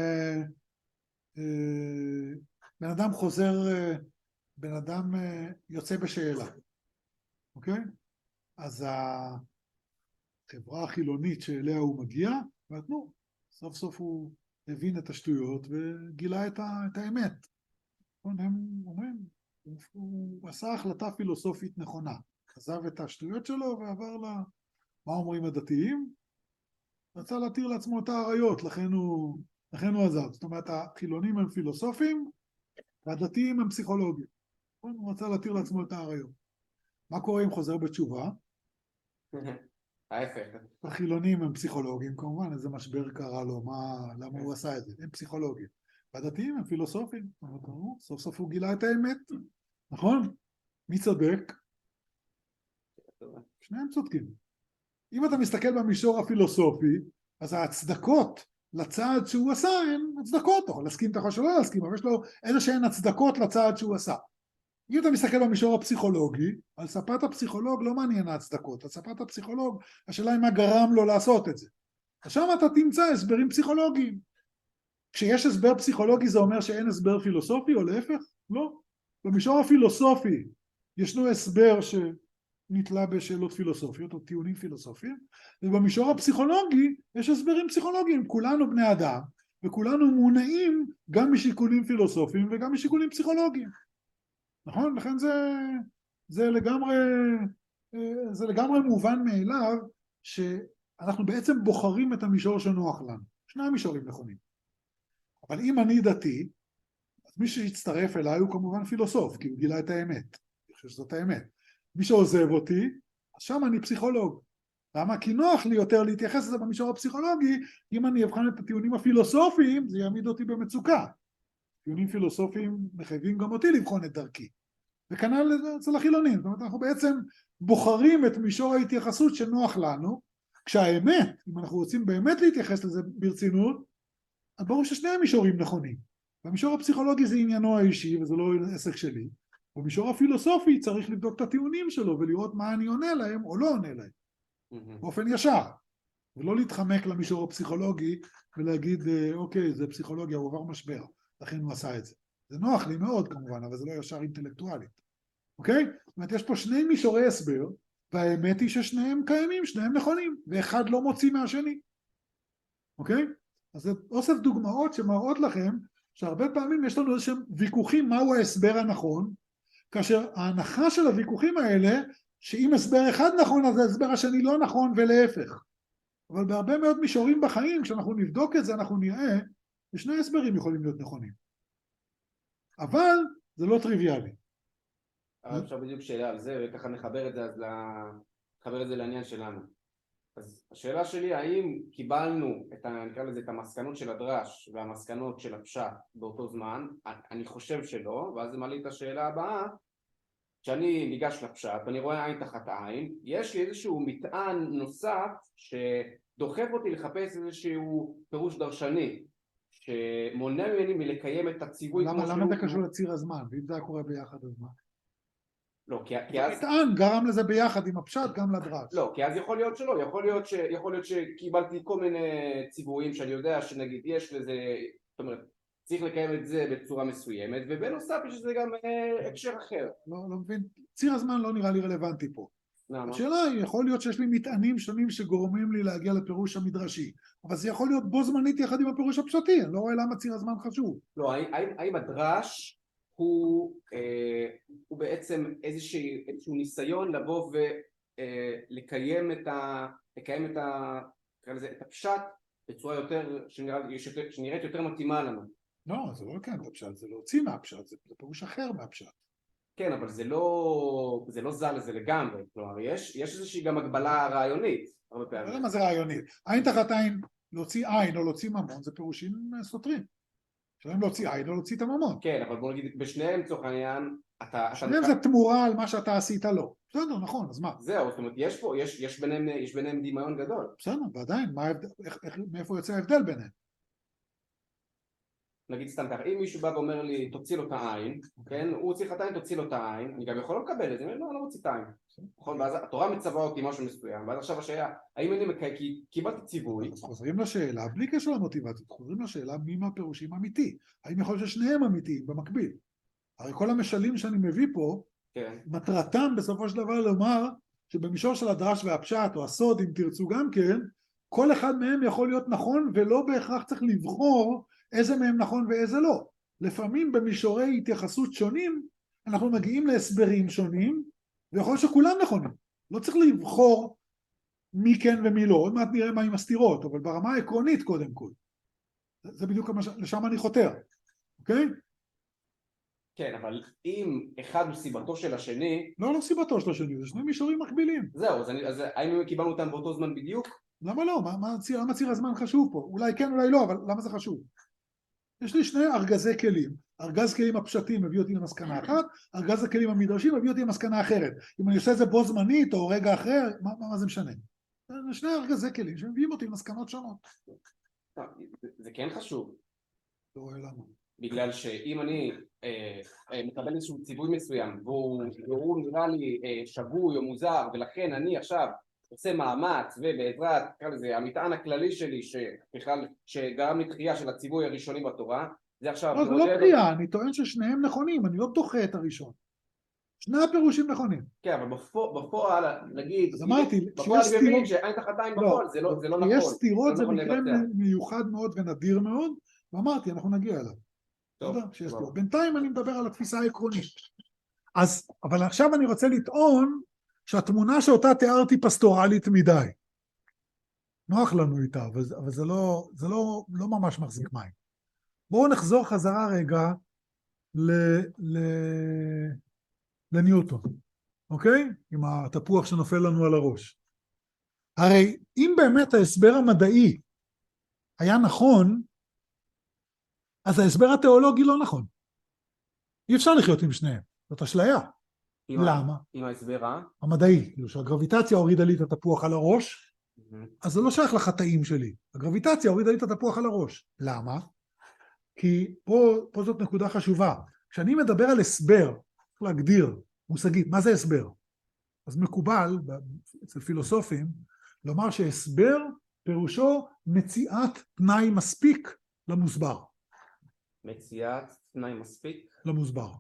בן אדם חוזר, בן אדם יוצא בשאלה, אוקיי? אז החברה החילונית שאליה הוא מגיע, ואתנו, סוף סוף הוא הבין את השטויות וגילה את, ה, את האמת. הם אומרים, הוא עשה החלטה פילוסופית נכונה, עזב את השטויות שלו ועבר ל... מה אומרים הדתיים? רצה להתיר לעצמו את העריות, לכן הוא, לכן הוא עזב. זאת אומרת, החילונים הם פילוסופים, והדתיים הם פסיכולוגים. הוא רצה להתיר לעצמו את העריות. מה קורה אם חוזר בתשובה? ההפך. החילונים הם פסיכולוגים, כמובן, איזה משבר קרה לו, מה, למה הוא עשה את זה? הם פסיכולוגים. והדתיים הם פילוסופים. סוף סוף הוא גילה את האמת. נכון? מי צודק? שניהם צודקים. אם אתה מסתכל במישור הפילוסופי, אז ההצדקות לצעד שהוא עשה הן הצדקות, אתה יכול להסכים, אתה יכול שלא להסכים, אבל יש לו איזה שהן הצדקות לצעד שהוא עשה. אם אתה מסתכל במישור הפסיכולוגי, על ספת הפסיכולוג לא מעניין ההצדקות, על ספת הפסיכולוג השאלה היא מה גרם לו לעשות את זה. עכשיו אתה תמצא הסברים פסיכולוגיים. כשיש הסבר פסיכולוגי זה אומר שאין הסבר פילוסופי או להפך? לא. במישור הפילוסופי ישנו הסבר ש... נתלה בשאלות פילוסופיות או טיעונים פילוסופיים, ובמישור הפסיכולוגי יש הסברים פסיכולוגיים, כולנו בני אדם, וכולנו מונעים גם משיקולים פילוסופיים וגם משיקולים פסיכולוגיים. נכון? לכן זה, זה לגמרי, זה לגמרי מובן מאליו, שאנחנו בעצם בוחרים את המישור שנוח לנו. שני המישורים נכונים. אבל אם אני דתי, אז מי שיצטרף אליי הוא כמובן פילוסוף, כי הוא גילה את האמת. אני חושב שזאת האמת. מי שעוזב אותי, אז שם אני פסיכולוג. למה? כי נוח לי יותר להתייחס לזה במישור הפסיכולוגי, אם אני אבחן את הטיעונים הפילוסופיים, זה יעמיד אותי במצוקה. טיעונים פילוסופיים מחייבים גם אותי לבחון את דרכי. וכנ"ל אצל החילונים. זאת אומרת, אנחנו בעצם בוחרים את מישור ההתייחסות שנוח לנו, כשהאמת, אם אנחנו רוצים באמת להתייחס לזה ברצינות, אז ברור ששני המישורים נכונים. במישור הפסיכולוגי זה עניינו האישי, וזה לא עסק שלי. במישור הפילוסופי צריך לבדוק את הטיעונים שלו ולראות מה אני עונה להם או לא עונה להם באופן ישר, ולא להתחמק למישור הפסיכולוגי ולהגיד אוקיי זה פסיכולוגיה, הוא עבר משבר לכן הוא עשה את זה. זה נוח לי מאוד כמובן, אבל זה לא ישר אינטלקטואלית. אוקיי? זאת אומרת יש פה שני מישורי הסבר, והאמת היא ששניהם קיימים, שניהם נכונים, ואחד לא מוציא מהשני. אוקיי? אז זה אוסף דוגמאות שמראות לכם שהרבה פעמים יש לנו איזשהם ויכוחים מהו ההסבר הנכון, כאשר ההנחה של הוויכוחים האלה, שאם הסבר אחד נכון, אז ההסבר השני לא נכון ולהפך. אבל בהרבה מאוד מישורים בחיים, כשאנחנו נבדוק את זה, אנחנו נראה ששני הסברים יכולים להיות נכונים. אבל זה לא טריוויאלי. עכשיו בדיוק שאלה על זה, וככה נחבר את זה, אז נחבר את זה לעניין שלנו. אז השאלה שלי, האם קיבלנו את, נקרא לזה, את המסקנות של הדרש והמסקנות של הפשט באותו זמן? אני חושב שלא, ואז זה מעלה את השאלה הבאה, כשאני ניגש לפשט ואני רואה עין תחת עין, יש לי איזשהו מטען נוסף שדוחף אותי לחפש איזשהו פירוש דרשני, שמונע ממני מלקיים את הציווי. למה, למה זה קשור לציר הזמן? ואם זה היה קורה ביחד אז מה? לא, כי, כי אז... מטען גרם לזה ביחד עם הפשט גם לדרש. לא, כי אז יכול להיות שלא, יכול להיות, ש... יכול להיות שקיבלתי כל מיני ציוויים שאני יודע שנגיד יש לזה, זאת אומרת, צריך לקיים את זה בצורה מסוימת, ובנוסף יש לזה גם אה, הקשר אחר. לא, לא מבין, ציר הזמן לא נראה לי רלוונטי פה. למה? השאלה היא, יכול להיות שיש לי מטענים שונים שגורמים לי להגיע לפירוש המדרשי, אבל זה יכול להיות בו זמנית יחד עם הפירוש הפשטי, אני לא רואה למה ציר הזמן חשוב. לא, האם, האם הדרש הוא, אה, הוא בעצם איזשהו, איזשהו ניסיון לבוא ולקיים אה, את ה... לקיים את ה... לזה, את הפשט בצורה יותר, שנראית, שנראית יותר מתאימה לנו. לא, זה לא לקיים את הפשט, זה להוציא מהפשט, זה, זה פירוש אחר מהפשט. כן, אבל זה לא, זה לא זל לזה לגמרי, כלומר, יש, יש איזושהי גם הגבלה רעיונית, הרבה פעמים. לא מה זה רעיונית, עין תחת עין, להוציא עין או להוציא ממון, זה פירושים סותרים. שלהם להוציא עין או להוציא את הממון. כן, אבל בוא נגיד, בשניהם לצורך העניין, אתה... בשניהם זה תמורה על מה שאתה עשית לו. בסדר, נכון, אז מה? זהו, זאת אומרת, יש פה, יש, יש ביניהם, יש ביניהם דמיון גדול. בסדר, ועדיין, מה ההבדל, איך, איך, מאיפה יוצא ההבדל ביניהם? נגיד סתם ככה, אם מישהו בא ואומר לי תוציא לו את העין, כן, הוא צריך את העין, תוציא לו את העין, אני גם יכול לא לקבל את זה, אני לא, לא מוציא את העין, נכון, ואז התורה מצווה אותי משהו מסוים, ואז עכשיו השאלה, האם אני מקיים, כי קיבלתי ציווי. אז חוזרים לשאלה, בלי קשר למוטיבציות, חוזרים לשאלה מי מהפירושים אמיתי, האם יכול להיות ששניהם אמיתיים במקביל. הרי כל המשלים שאני מביא פה, כן. מטרתם בסופו של דבר לומר, שבמישור של הדרש והפשט, או הסוד אם תרצו גם כן, כל אחד מהם יכול להיות נכון, ולא בהכרח צריך לבחור איזה מהם נכון ואיזה לא. לפעמים במישורי התייחסות שונים, אנחנו מגיעים להסברים שונים, ויכול להיות שכולם נכונים. לא צריך לבחור מי כן ומי לא, עוד מעט נראה מה עם הסתירות, אבל ברמה העקרונית קודם כל. זה בדיוק לשם אני חותר, אוקיי? כן, אבל אם אחד הוא סיבתו של השני... לא, לא סיבתו של השני, זה שני מישורים מקבילים. זהו, אז, אני, אז האם קיבלנו אותם באותו זמן בדיוק? למה לא? מה, מה, ציר, למה ציר הזמן חשוב פה? אולי כן, אולי לא, אבל למה זה חשוב? יש לי שני ארגזי כלים. ארגז כלים הפשטים מביא אותי למסקנה אחת, ארגז הכלים המדרשים מביא אותי למסקנה אחרת. אם אני עושה את זה בו זמנית או רגע אחר, מה, מה, מה זה משנה? זה שני ארגזי כלים שמביאים אותי למסקנות שונות. זה, זה כן חשוב. לא רואה למה. בגלל שאם אני אה, אה, מקבל איזשהו ציווי מסוים, והוא, והוא נראה לי אה, שבוי או מוזר, ולכן אני עכשיו עושה מאמץ, ובעזרת, תקרא לזה, המטען הכללי שלי, שבכלל, שגרם לתחייה של הציווי הראשוני בתורה, זה עכשיו... לא, זה לא תחייה, אני טוען ששניהם נכונים, אני לא דוחה את הראשון. שני הפירושים נכונים. כן, אבל בפועל, נגיד... אז אמרתי, בפועל אני מבין שעין תחת עין בפועל, זה לא נכון. יש סתירות, זה מקרה מיוחד מאוד ונדיר מאוד, ואמרתי, אנחנו נגיע אליו. בינתיים אני מדבר על התפיסה העקרונית. אז, אבל עכשיו אני רוצה לטעון שהתמונה שאותה תיארתי פסטורלית מדי. נוח לנו איתה, אבל, אבל זה, לא, זה לא, לא ממש מחזיק מים. בואו נחזור חזרה רגע ל, ל, לניוטון, אוקיי? עם התפוח שנופל לנו על הראש. הרי אם באמת ההסבר המדעי היה נכון, אז ההסבר התיאולוגי לא נכון. אי אפשר לחיות עם שניהם, זאת אשליה. למה? עם ההסבר המדעי, כאילו שהגרביטציה הורידה לי את התפוח על הראש, אז זה לא שייך לחטאים שלי. הגרביטציה הורידה לי את התפוח על הראש. למה? כי פה, פה זאת נקודה חשובה. כשאני מדבר על הסבר, צריך להגדיר מושגית, מה זה הסבר? אז מקובל, אצל פילוסופים, לומר שהסבר פירושו מציאת תנאי מספיק למוסבר. מציאת תנאי מספיק? למוסבר.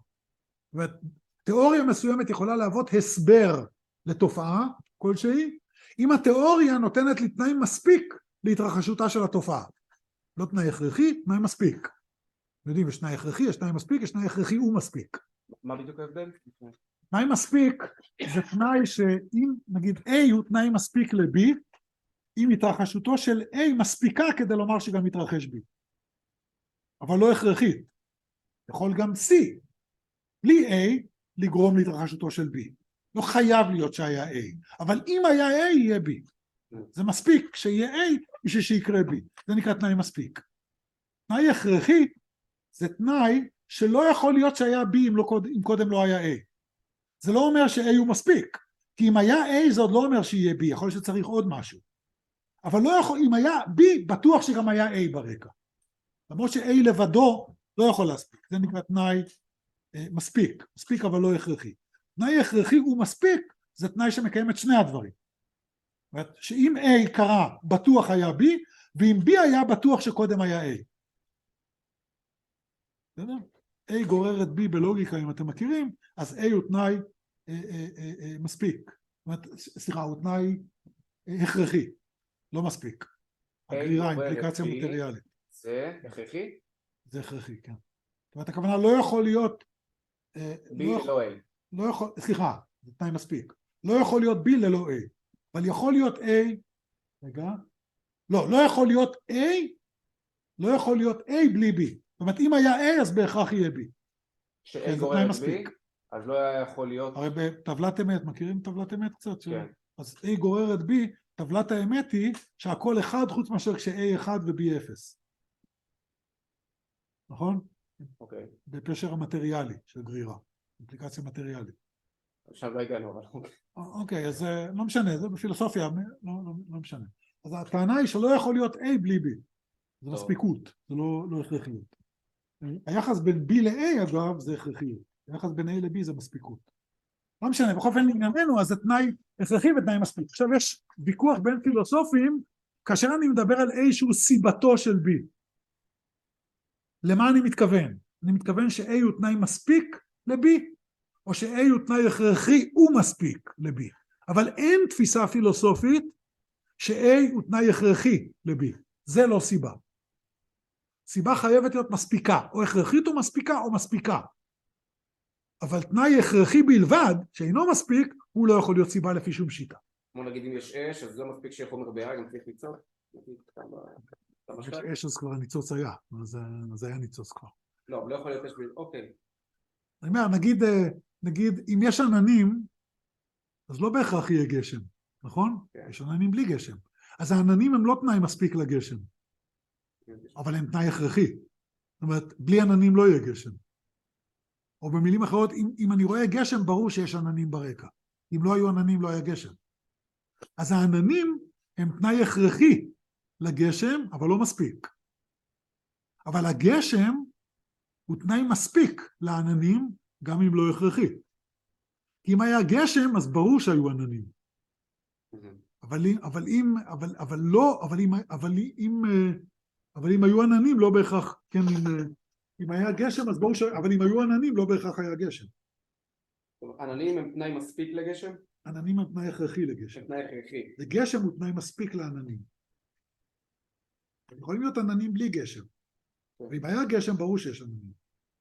תיאוריה מסוימת יכולה להוות הסבר לתופעה כלשהי, אם התיאוריה נותנת לי תנאי מספיק להתרחשותה של התופעה. לא תנאי הכרחי, תנאי מספיק. יודעים, יש תנאי הכרחי, יש תנאי מספיק, יש תנאי הכרחי ומספיק. מה בדיוק ההבדל? תנאי מספיק זה תנאי שאם נגיד A הוא תנאי מספיק ל-B, אם התרחשותו של A מספיקה כדי לומר שגם מתרחש B. אבל לא הכרחית. יכול גם C, בלי A, לגרום להתרחשותו של B. לא חייב להיות שהיה A, אבל אם היה A יהיה B. זה מספיק שיהיה A בשביל שיקרה B. זה נקרא תנאי מספיק. תנאי הכרחי זה תנאי שלא יכול להיות שהיה B אם, לא, אם קודם לא היה A. זה לא אומר ש-A הוא מספיק, כי אם היה A זה עוד לא אומר שיהיה B, יכול להיות שצריך עוד משהו. אבל לא יכול, אם היה B, בטוח שגם היה A ברקע. למרות ש-A לבדו לא יכול להספיק. זה נקרא תנאי אה, מספיק, מספיק אבל לא הכרחי. תנאי הכרחי הוא מספיק, זה תנאי שמקיים את שני הדברים. שאם A קרה, בטוח היה B, ואם B היה, בטוח שקודם היה A. בסדר? A גורר את B בלוגיקה, אם אתם מכירים, אז A הוא תנאי אה, אה, אה, אה, מספיק. סליחה, הוא תנאי אה, הכרחי, לא מספיק. הגרירה, אימפליקציה מטריאלית. זה הכרחי? זה הכרחי, כן. זאת אומרת, הכוונה לא יכול להיות... B ללא A. לא יכול, סליחה, זה תנאי מספיק. לא יכול להיות B ללא A. אבל יכול להיות A... רגע. לא, לא יכול להיות A, לא יכול להיות A בלי B. זאת אומרת, אם היה A, אז בהכרח יהיה B. ש-A גורר את B, אז לא היה יכול להיות... הרי בטבלת אמת, מכירים טבלת אמת קצת? כן. אז A גורר את B, טבלת האמת היא שהכל אחד חוץ מאשר כש-A אחד ו-B אפס. נכון? אוקיי. בפשר המטריאלי של גרירה, אפליקציה מטריאלית. עכשיו לא הגענו, אבל... אוקיי, אז לא משנה, זה בפילוסופיה, לא, לא, לא משנה. אז הטענה היא שלא יכול להיות A בלי B. זה מספיקות, זה לא, לא הכרחיות. היחס בין B ל-A אגב זה הכרחיות. היחס בין A ל-B זה מספיקות. לא משנה, בכל אופן לענייננו, אז זה תנאי הכרחי ותנאי מספיק. עכשיו יש ויכוח בין פילוסופים, כאשר אני מדבר על A שהוא סיבתו של B. למה אני מתכוון? אני מתכוון ש-A הוא תנאי מספיק ל-B, או ש-A הוא תנאי הכרחי ומספיק ל-B. אבל אין תפיסה פילוסופית ש-A הוא תנאי הכרחי ל-B. זה לא סיבה. סיבה חייבת להיות מספיקה, או הכרחית או מספיקה או מספיקה. אבל תנאי הכרחי בלבד, שאינו מספיק, הוא לא יכול להיות סיבה לפי שום שיטה. כמו נגיד אם יש אש, אז לא מספיק שיהיה חומר בעירה, גם צריך ליצור. יש אש אז כבר הניצוץ היה, אז היה ניצוץ כבר. לא, לא יכול להיות אש בלבד, אוקיי. אני אומר, נגיד, נגיד, אם יש עננים, אז לא בהכרח יהיה גשם, נכון? יש עננים בלי גשם. אז העננים הם לא תנאי מספיק לגשם, אבל הם תנאי הכרחי. זאת אומרת, בלי עננים לא יהיה גשם. או במילים אחרות, אם, אם אני רואה גשם, ברור שיש עננים ברקע. אם לא היו עננים, לא היה גשם. אז העננים הם תנאי הכרחי לגשם, אבל לא מספיק. אבל הגשם הוא תנאי מספיק לעננים, גם אם לא הכרחי. כי אם היה גשם, אז ברור שהיו עננים. אבל, אבל אם, אבל, אבל לא, אבל אם, אבל אם, אבל אם היו עננים, לא בהכרח, כן, אם, אם היה גשם, אז ברור ש... אבל אם היו עננים, לא בהכרח היה גשם. עננים הם תנאי מספיק לגשם? עננים הם תנאי הכרחי לגשם. תנאי הכרחי. לגשם הוא תנאי מספיק לעננים. יכולים להיות עננים בלי גשם. ואם היה גשם, ברור שיש עננים.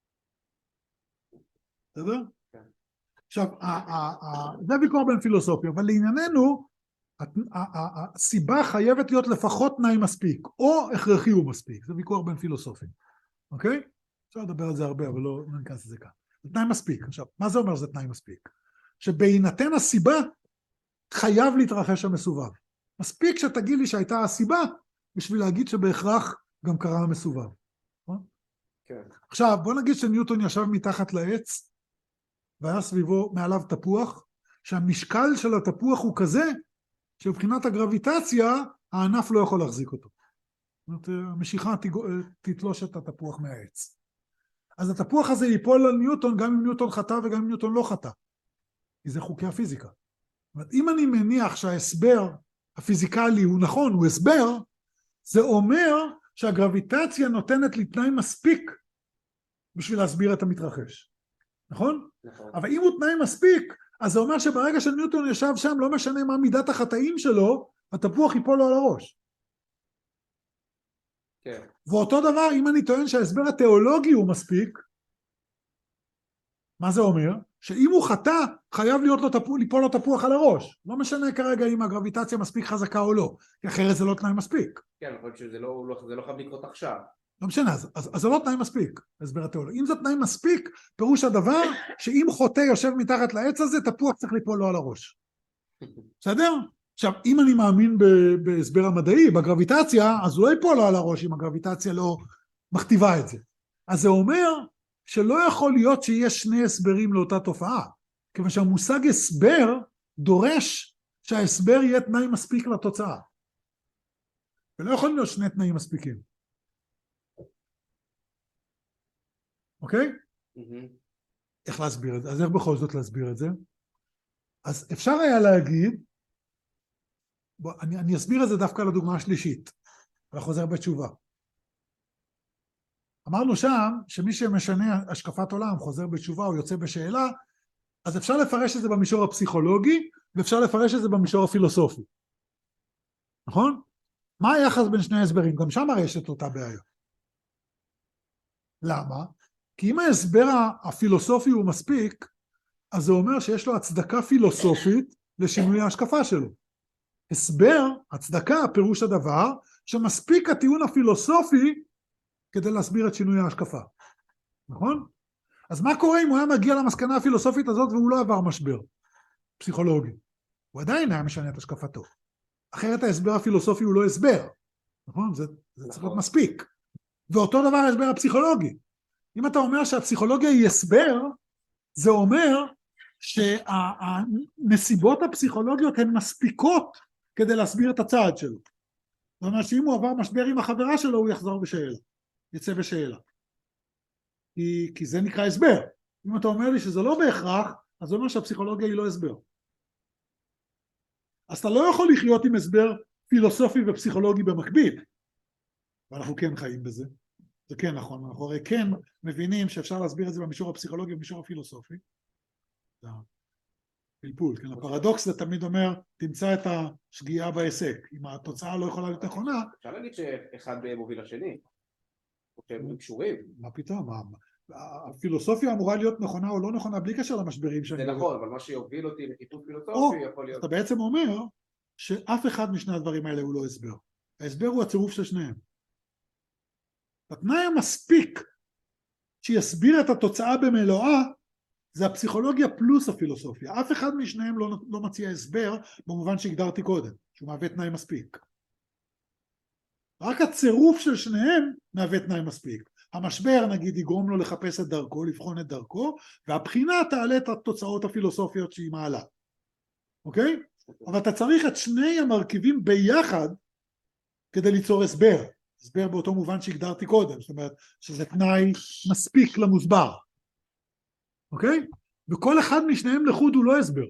בסדר? כן. עכשיו, זה ויכוח בין פילוסופיה, אבל לענייננו, הסיבה חייבת להיות לפחות תנאי מספיק, או הכרחי הוא מספיק. זה ויכוח בין פילוסופים. אוקיי? אפשר לדבר על זה הרבה, אבל לא נכנס לזה כאן. זה תנאי מספיק. עכשיו, מה זה אומר שזה תנאי מספיק? שבהינתן הסיבה, חייב להתרחש המסובב. מספיק שתגיד לי שהייתה הסיבה, בשביל להגיד שבהכרח גם קרה המסובב. כן. עכשיו, בוא נגיד שניוטון ישב מתחת לעץ, והיה סביבו מעליו תפוח, שהמשקל של התפוח הוא כזה, שבבחינת הגרביטציה, הענף לא יכול להחזיק אותו. זאת אומרת, המשיכה תתלוש את התפוח מהעץ. אז התפוח הזה ייפול על ניוטון, גם אם ניוטון חטא וגם אם ניוטון לא חטא. כי זה חוקי הפיזיקה. זאת אומרת, אם אני מניח שההסבר הפיזיקלי הוא נכון, הוא הסבר, זה אומר שהגרביטציה נותנת לי תנאי מספיק בשביל להסביר את המתרחש. נכון? נכון. אבל אם הוא תנאי מספיק, אז זה אומר שברגע שניוטון ישב שם, לא משנה מה מידת החטאים שלו, התפוח ייפול לו על הראש. כן. ואותו דבר, אם אני טוען שההסבר התיאולוגי הוא מספיק, מה זה אומר? שאם הוא חטא, חייב להיות לו תפוח, ליפול לו תפוח על הראש. לא משנה כרגע אם הגרביטציה מספיק חזקה או לא, כי אחרת זה לא תנאי מספיק. כן, יכול להיות שזה לא, זה לא חייב לקרות עכשיו. לא משנה, אז, אז, אז זה לא תנאי מספיק, הסבר התיאולוגי. אם זה תנאי מספיק, פירוש הדבר שאם חוטא יושב מתחת לעץ הזה, תפוח צריך ליפול לו על הראש. בסדר? עכשיו, אם אני מאמין בהסבר המדעי, בגרביטציה, אז הוא לא ייפול לו על הראש אם הגרביטציה לא מכתיבה את זה. אז זה אומר שלא יכול להיות שיש שני הסברים לאותה תופעה, כיוון שהמושג הסבר דורש שההסבר יהיה תנאי מספיק לתוצאה. ולא יכול להיות שני תנאים מספיקים. אוקיי? Mm-hmm. איך להסביר את זה? אז איך בכל זאת להסביר את זה? אז אפשר היה להגיד, בוא, אני, אני אסביר את זה דווקא לדוגמה השלישית, וחוזר בתשובה. אמרנו שם, שמי שמשנה השקפת עולם, חוזר בתשובה או יוצא בשאלה, אז אפשר לפרש את זה במישור הפסיכולוגי, ואפשר לפרש את זה במישור הפילוסופי. נכון? מה היחס בין שני ההסברים? גם שם הרי יש את אותה בעיה. למה? כי אם ההסבר הפילוסופי הוא מספיק, אז זה אומר שיש לו הצדקה פילוסופית לשינוי ההשקפה שלו. הסבר, הצדקה, פירוש הדבר, שמספיק הטיעון הפילוסופי כדי להסביר את שינוי ההשקפה. נכון? אז מה קורה אם הוא היה מגיע למסקנה הפילוסופית הזאת והוא לא עבר משבר פסיכולוגי? הוא עדיין היה משנה את השקפתו. אחרת ההסבר הפילוסופי הוא לא הסבר. נכון? זה, זה צריך להיות מספיק. ואותו דבר ההסבר הפסיכולוגי. אם אתה אומר שהפסיכולוגיה היא הסבר, זה אומר שהנסיבות הפסיכולוגיות הן מספיקות כדי להסביר את הצעד שלו. זאת אומרת שאם הוא עבר משבר עם החברה שלו, הוא יחזור בשאלה, יצא בשאלה. כי, כי זה נקרא הסבר. אם אתה אומר לי שזה לא בהכרח, אז זה אומר שהפסיכולוגיה היא לא הסבר. אז אתה לא יכול לחיות עם הסבר פילוסופי ופסיכולוגי במקביל. ואנחנו כן חיים בזה. זה כן נכון, אנחנו הרי כן מבינים שאפשר להסביר את זה במישור הפסיכולוגי ובמישור הפילוסופי. זה פלפול, כן? הפרדוקס זה תמיד אומר, תמצא את השגיאה בהיסק. אם התוצאה לא יכולה להיות נכונה... אפשר להגיד שאחד מוביל לשני, או שהם קשורים. מה פתאום? הפילוסופיה אמורה להיות נכונה או לא נכונה בלי קשר למשברים שאני... זה נכון, אבל מה שיוביל אותי לחיתוך פילוסופי יכול להיות... אתה בעצם אומר שאף אחד משני הדברים האלה הוא לא הסבר. ההסבר הוא הצירוף של שניהם. התנאי המספיק שיסביר את התוצאה במלואה זה הפסיכולוגיה פלוס הפילוסופיה. אף אחד משניהם לא, לא מציע הסבר במובן שהגדרתי קודם, שהוא מהווה תנאי מספיק. רק הצירוף של שניהם מהווה תנאי מספיק. המשבר נגיד יגרום לו לחפש את דרכו, לבחון את דרכו, והבחינה תעלה את התוצאות הפילוסופיות שהיא מעלה. אוקיי? אבל אתה צריך את שני המרכיבים ביחד כדי ליצור הסבר. הסבר באותו מובן שהגדרתי קודם, זאת אומרת שזה תנאי מספיק למוסבר. אוקיי? וכל אחד משניהם לחוד הוא לא הסבר.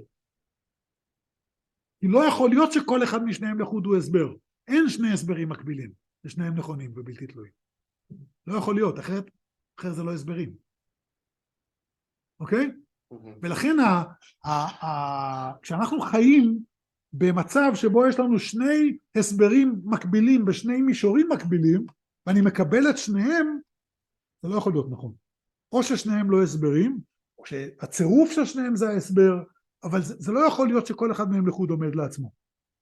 כי לא יכול להיות שכל אחד משניהם לחוד הוא הסבר. אין שני הסברים מקבילים, ושניהם נכונים ובלתי תלויים. לא יכול להיות, אחרת, אחרת זה לא הסברים. אוקיי? ולכן ה, ה, ה, כשאנחנו חיים במצב שבו יש לנו שני הסברים מקבילים בשני מישורים מקבילים, ואני מקבל את שניהם, זה לא יכול להיות נכון. או ששניהם לא הסברים, או שהצירוף של שניהם זה ההסבר, אבל זה, זה לא יכול להיות שכל אחד מהם לחוד עומד לעצמו.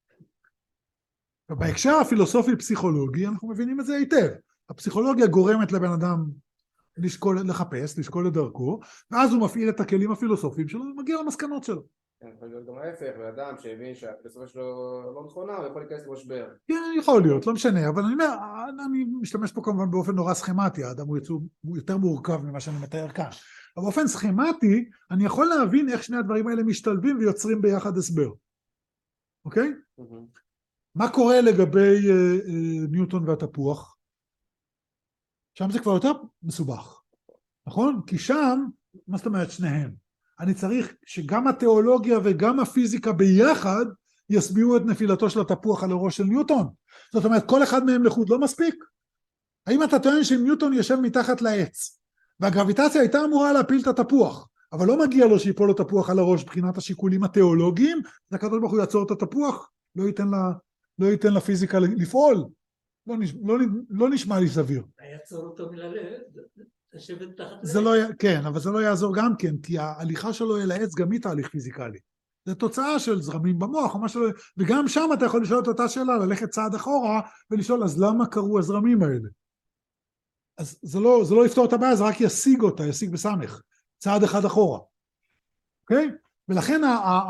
ובהקשר הפילוסופי-פסיכולוגי אנחנו מבינים את זה היטב. הפסיכולוגיה גורמת לבן אדם לשקול, לחפש, לשקול את דרכו, ואז הוא מפעיל את הכלים הפילוסופיים שלו ומגיע למסקנות שלו. כן, יכול להיות גם ההפך, ואדם שהבין שהפילוסופיה שלו לא נכונה, הוא יכול להיכנס למשבר. כן, יכול להיות, לא משנה, אבל אני אומר, אני משתמש פה כמובן באופן נורא סכמטי, האדם הוא יותר מורכב ממה שאני מתאר כאן. אבל באופן סכמטי, אני יכול להבין איך שני הדברים האלה משתלבים ויוצרים ביחד הסבר. אוקיי? מה קורה לגבי ניוטון והתפוח? שם זה כבר יותר מסובך, נכון? כי שם, מה זאת אומרת שניהם? אני צריך שגם התיאולוגיה וגם הפיזיקה ביחד יסבירו את נפילתו של התפוח על הראש של ניוטון. זאת אומרת, כל אחד מהם לחוד לא מספיק? האם אתה טוען שאם ניוטון יושב מתחת לעץ, והגרביטציה הייתה אמורה להפיל את התפוח, אבל לא מגיע לו שיפול לו תפוח על הראש מבחינת השיקולים התיאולוגיים, אז הקדוש ברוך הוא יעצור את התפוח, לא ייתן לה, לא ייתן לפיזיקה לפעול. לא, נש... לא, לא נשמע לי סביר. יעצור אותו מללדת, לשבת תחת זה לא, כן, אבל זה לא יעזור גם כן, כי ההליכה שלו אל העץ גם היא תהליך פיזיקלי. זה תוצאה של זרמים במוח, או משהו, וגם שם אתה יכול לשאול את אותה שאלה, ללכת צעד אחורה, ולשאול, אז למה קרו הזרמים האלה? אז זה לא, זה לא יפתור את הבעיה, זה רק ישיג אותה, ישיג בסמך, צעד אחד אחורה. אוקיי? ולכן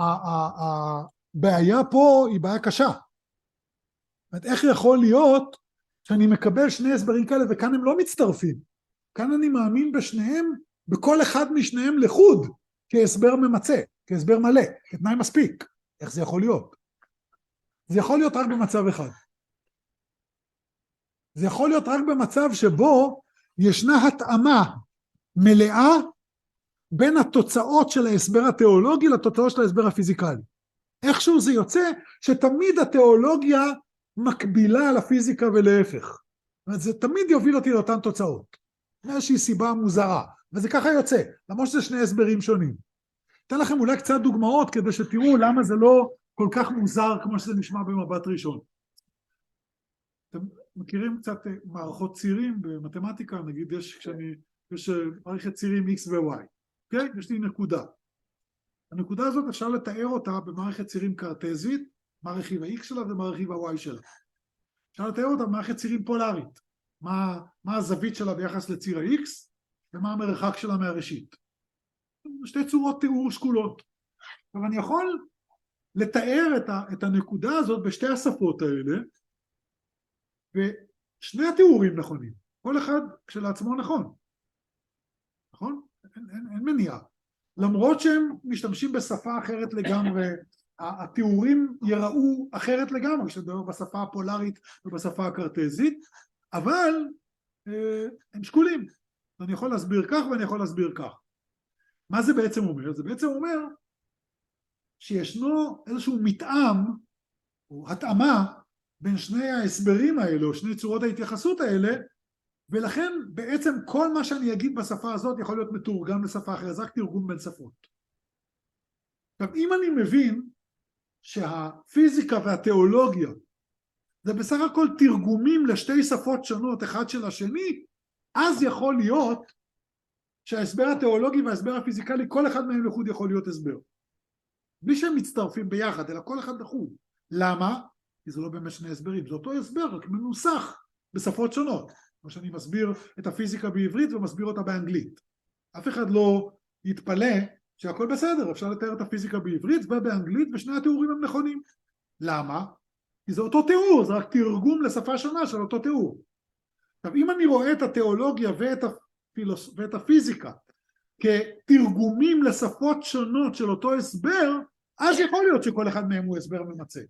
הבעיה פה היא בעיה קשה. זאת אומרת, איך יכול להיות שאני מקבל שני הסברים כאלה, וכאן הם לא מצטרפים? כאן אני מאמין בשניהם, בכל אחד משניהם לחוד, כהסבר ממצא, כהסבר מלא, כתנאי מספיק. איך זה יכול להיות? זה יכול להיות רק במצב אחד. זה יכול להיות רק במצב שבו ישנה התאמה מלאה בין התוצאות של ההסבר התיאולוגי לתוצאות של ההסבר הפיזיקלי. איכשהו זה יוצא שתמיד התיאולוגיה מקבילה לפיזיקה ולהפך. זאת אומרת, זה תמיד יוביל אותי לאותן תוצאות. מאיזושהי סיבה מוזרה. וזה ככה יוצא, למרות שזה שני הסברים שונים. אתן לכם אולי קצת דוגמאות כדי שתראו למה זה לא כל כך מוזר כמו שזה נשמע במבט ראשון. אתם מכירים קצת מערכות צירים במתמטיקה? נגיד יש, כשאני, יש מערכת צירים X ו-Y. אוקיי? יש לי נקודה. הנקודה הזאת אפשר לתאר אותה במערכת צירים קרטזית, מה רכיב ה-X שלה ומה רכיב ה-Y שלה. אפשר לתאר אותה במערכת צירים פולרית. מה, מה הזווית שלה ביחס לציר ה-X ומה המרחק שלה מהראשית. שתי צורות תיאור שקולות. אבל אני יכול לתאר את, ה, את הנקודה הזאת בשתי השפות האלה, ושני התיאורים נכונים. כל אחד כשלעצמו נכון. נכון? אין, אין, אין מניעה. למרות שהם משתמשים בשפה אחרת לגמרי, התיאורים יראו אחרת לגמרי, כשנדבר בשפה הפולרית ובשפה הקרטזית, אבל אה, הם שקולים. אני יכול להסביר כך ואני יכול להסביר כך. מה זה בעצם אומר? זה בעצם אומר שישנו איזשהו מתאם או התאמה בין שני ההסברים האלה או שני צורות ההתייחסות האלה, ולכן בעצם כל מה שאני אגיד בשפה הזאת יכול להיות מתורגם לשפה אחרת, זה רק תרגום בין שפות. עכשיו אם אני מבין שהפיזיקה והתיאולוגיה זה בסך הכל תרגומים לשתי שפות שונות אחד של השני, אז יכול להיות שההסבר התיאולוגי וההסבר הפיזיקלי כל אחד מהם לחוד יכול להיות הסבר. בלי שהם מצטרפים ביחד, אלא כל אחד לחוד. למה? כי זה לא באמת שני הסברים, זה אותו הסבר, רק מנוסח בשפות שונות. כמו שאני מסביר את הפיזיקה בעברית ומסביר אותה באנגלית. אף אחד לא יתפלא שהכל בסדר, אפשר לתאר את הפיזיקה בעברית ובאנגלית ושני התיאורים הם נכונים. למה? כי זה אותו תיאור, זה רק תרגום לשפה שונה של אותו תיאור. עכשיו אם אני רואה את התיאולוגיה ואת, הפילוס... ואת הפיזיקה כתרגומים לשפות שונות של אותו הסבר, אז יכול להיות שכל אחד מהם הוא הסבר ממצא.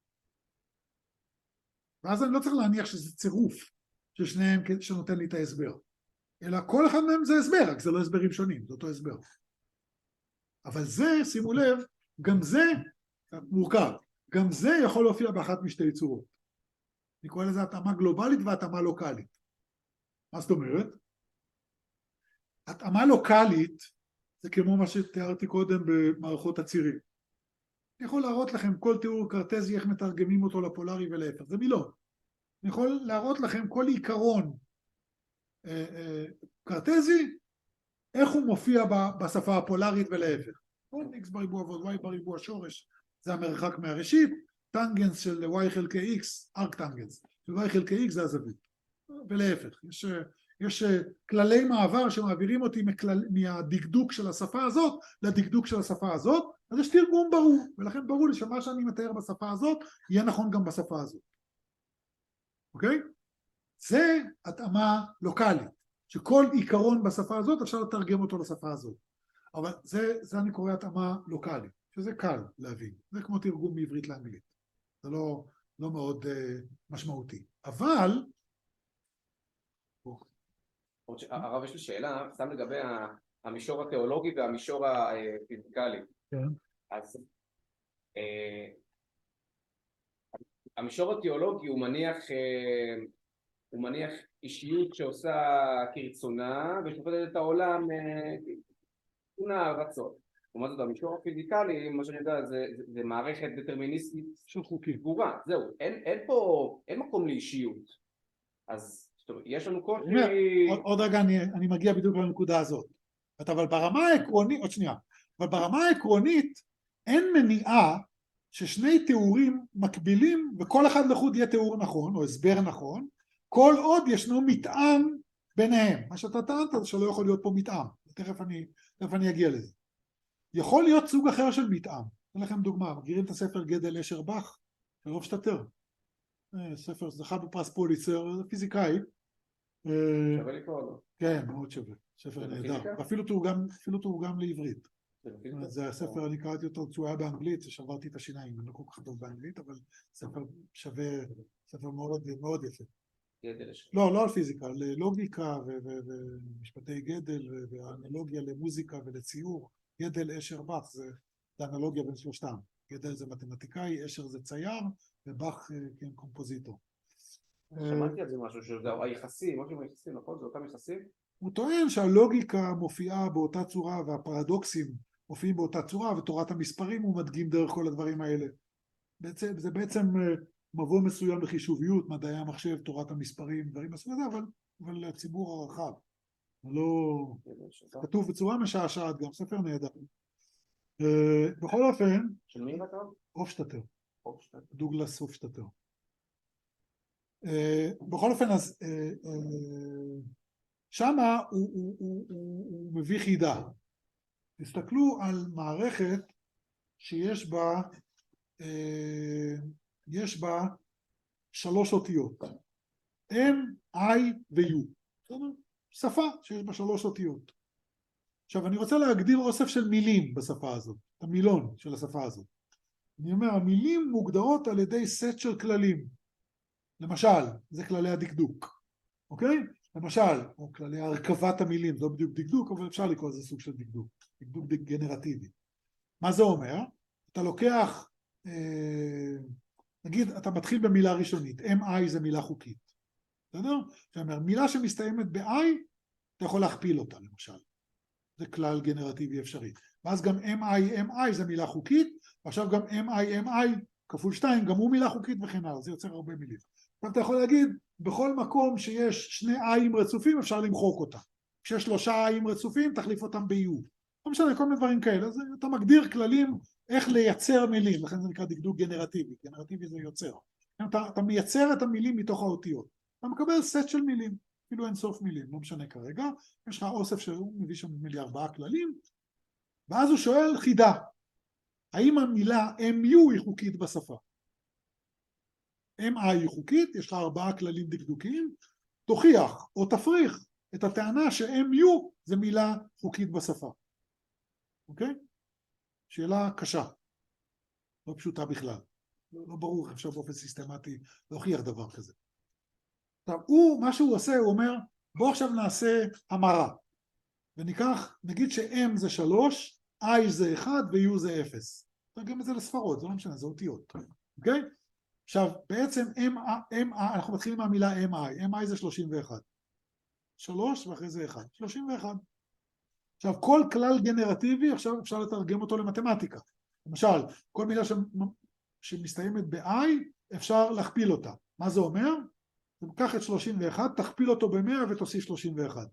ואז אני לא צריך להניח שזה צירוף של שניהם שנותן לי את ההסבר, אלא כל אחד מהם זה הסבר, רק זה לא הסברים שונים, זה אותו הסבר. אבל זה, שימו לב, גם זה מורכב, גם זה יכול להופיע באחת משתי צורות. אני קורא לזה התאמה גלובלית והתאמה לוקלית. מה זאת אומרת? התאמה לוקלית זה כמו מה שתיארתי קודם במערכות הצירים. אני יכול להראות לכם כל תיאור קרטזי איך מתרגמים אותו לפולרי ולהפך, זה מילון. אני יכול להראות לכם כל עיקרון אה, אה, קרטזי, איך הוא מופיע בשפה הפולרית ולהפך. x בריבוע ועוד y בריבוע שורש, זה המרחק מהראשית, טנגנס של y חלקי x, ארק טנגנס, של y חלקי x זה הזווית, ולהפך. יש, יש כללי מעבר שמעבירים אותי מכלל, מהדקדוק של השפה הזאת לדקדוק של השפה הזאת, אז יש תרגום ברור, ולכן ברור לי שמה שאני מתאר בשפה הזאת יהיה נכון גם בשפה הזאת. אוקיי? זה התאמה לוקלית, שכל עיקרון בשפה הזאת אפשר לתרגם אותו לשפה הזאת. אבל זה, זה אני קורא התאמה לוקלית, שזה קל להבין. זה כמו תרגום מעברית לאנגלית. זה לא, לא מאוד uh, משמעותי. אבל... הרב, יש לי שאלה, סתם לגבי המישור התיאולוגי והמישור הפיזיקלי. כן. אז... המישור התיאולוגי הוא מניח, הוא מניח אישיות שעושה כרצונה ושופטת את העולם כרצונה רצון. כלומר זאת המישור הפיזיקלי, מה שאני יודע, זה, זה, זה מערכת דטרמיניסטית של חוקים. גבורה, זהו, אין, אין פה, אין מקום לאישיות. אז יש לנו קושי... עוד, עוד רגע אני, אני מגיע בדיוק לנקודה הזאת. אבל ברמה העקרונית, עוד שנייה, אבל ברמה העקרונית אין מניעה ששני תיאורים מקבילים וכל אחד לחוד יהיה תיאור נכון או הסבר נכון, כל עוד ישנו מתאם ביניהם. מה שאתה טענת זה שלא יכול להיות פה מתאם, תכף אני, תכף אני אגיע לזה. יכול להיות סוג אחר של מתאם. אתן לכם דוגמה, מכירים את הספר גדל אשר באך? של הופשטטר. ספר זכה בפרס פוליצר, זה פיזיקאי. שווה לקרוא לו. כן, מאוד שווה. ספר נהדר. אפילו תורגם, אפילו תורגם לעברית. זה הספר, אני קראתי אותו כשהוא היה באנגלית, ששברתי את השיניים, אני לא כל כך טוב באנגלית, אבל ספר שווה, ספר מאוד, מאוד יפה. לא, לא על פיזיקה, על לוגיקה ומשפטי גדל ואנלוגיה למוזיקה ולציור. גדל אשר באך זה אנלוגיה בין שלושתם. גדל זה מתמטיקאי, אשר זה צייר, ובאך כן קומפוזיטור. שמעתי על זה משהו, שזה היחסים, משהו עם היחסים, נכון? זה אותם יחסים? הוא טוען שהלוגיקה מופיעה באותה צורה והפרדוקסים מופיעים באותה צורה ותורת המספרים הוא מדגים דרך כל הדברים האלה. בעצם, זה בעצם מבוא מסוים לחישוביות, מדעי המחשב, תורת המספרים, דברים מסוים הזה, אבל, אבל לציבור הרחב. לא... כתוב בצורה משעשעת, גם ספר נהדר. בכל אופן... של מי אתה? הופשטטר. דוגלס הופשטטר. בכל אופן, אז שמה הוא, הוא, הוא, הוא, הוא מביא חידה. תסתכלו על מערכת שיש בה, יש בה שלוש אותיות. M, I ו-U. שפה שיש בה שלוש אותיות. עכשיו, אני רוצה להגדיר אוסף של מילים בשפה הזאת, המילון של השפה הזאת. אני אומר, המילים מוגדרות על ידי סט של כללים. למשל, זה כללי הדקדוק, אוקיי? למשל, או כללי הרכבת המילים, זה לא בדיוק דקדוק, אבל אפשר לקרוא לזה סוג של דקדוק, דקדוק גנרטיבי. מה זה אומר? אתה לוקח, אה, נגיד, אתה מתחיל במילה ראשונית, M I זה מילה חוקית, בסדר? זאת אומרת, מילה שמסתיימת ב-I, אתה יכול להכפיל אותה, למשל. זה כלל גנרטיבי אפשרי. ואז גם M I, M I זה מילה חוקית, ועכשיו גם M I, M I כפול שתיים, גם הוא מילה חוקית וכן הלאה, זה יוצר הרבה מילים. עכשיו אתה יכול להגיד, בכל מקום שיש שני אי'ים רצופים אפשר למחוק אותם. כשיש שלושה אי'ים רצופים תחליף אותם ב-U. לא משנה, כל מיני דברים כאלה. אז אתה מגדיר כללים איך לייצר מילים, לכן זה נקרא דקדוק גנרטיבי. גנרטיבי זה יוצר. אתה, אתה מייצר את המילים מתוך האותיות. אתה מקבל סט של מילים, אפילו אין סוף מילים, לא משנה כרגע. יש לך אוסף שהוא מביא שם מילי ארבעה כללים, ואז הוא שואל חידה. האם המילה M U היא חוקית בשפה? M I היא חוקית, יש לך ארבעה כללים דקדוקיים, תוכיח או תפריך את הטענה ש-M U זה מילה חוקית בשפה. אוקיי? שאלה קשה, לא פשוטה בכלל. לא, לא ברור איך אפשר באופן סיסטמטי להוכיח דבר כזה. עכשיו, הוא, מה שהוא עושה, הוא אומר, בוא עכשיו נעשה המרה. וניקח, נגיד ש-M זה שלוש, I זה אחד ו-U זה אפס. תרגם את זה לספרות, זה לא משנה, זה אותיות. אוקיי? עכשיו, בעצם M, M, אנחנו מתחילים מהמילה M I. M I זה שלושים ואחת. שלוש ואחרי זה אחד. שלושים ואחת. עכשיו, כל כלל גנרטיבי, עכשיו אפשר לתרגם אותו למתמטיקה. למשל, כל מילה ש... שמסתיימת ב-I, אפשר להכפיל אותה. מה זה אומר? תיקח את שלושים ואחת, תכפיל אותו ב-מאה ותוסיף שלושים ואחת.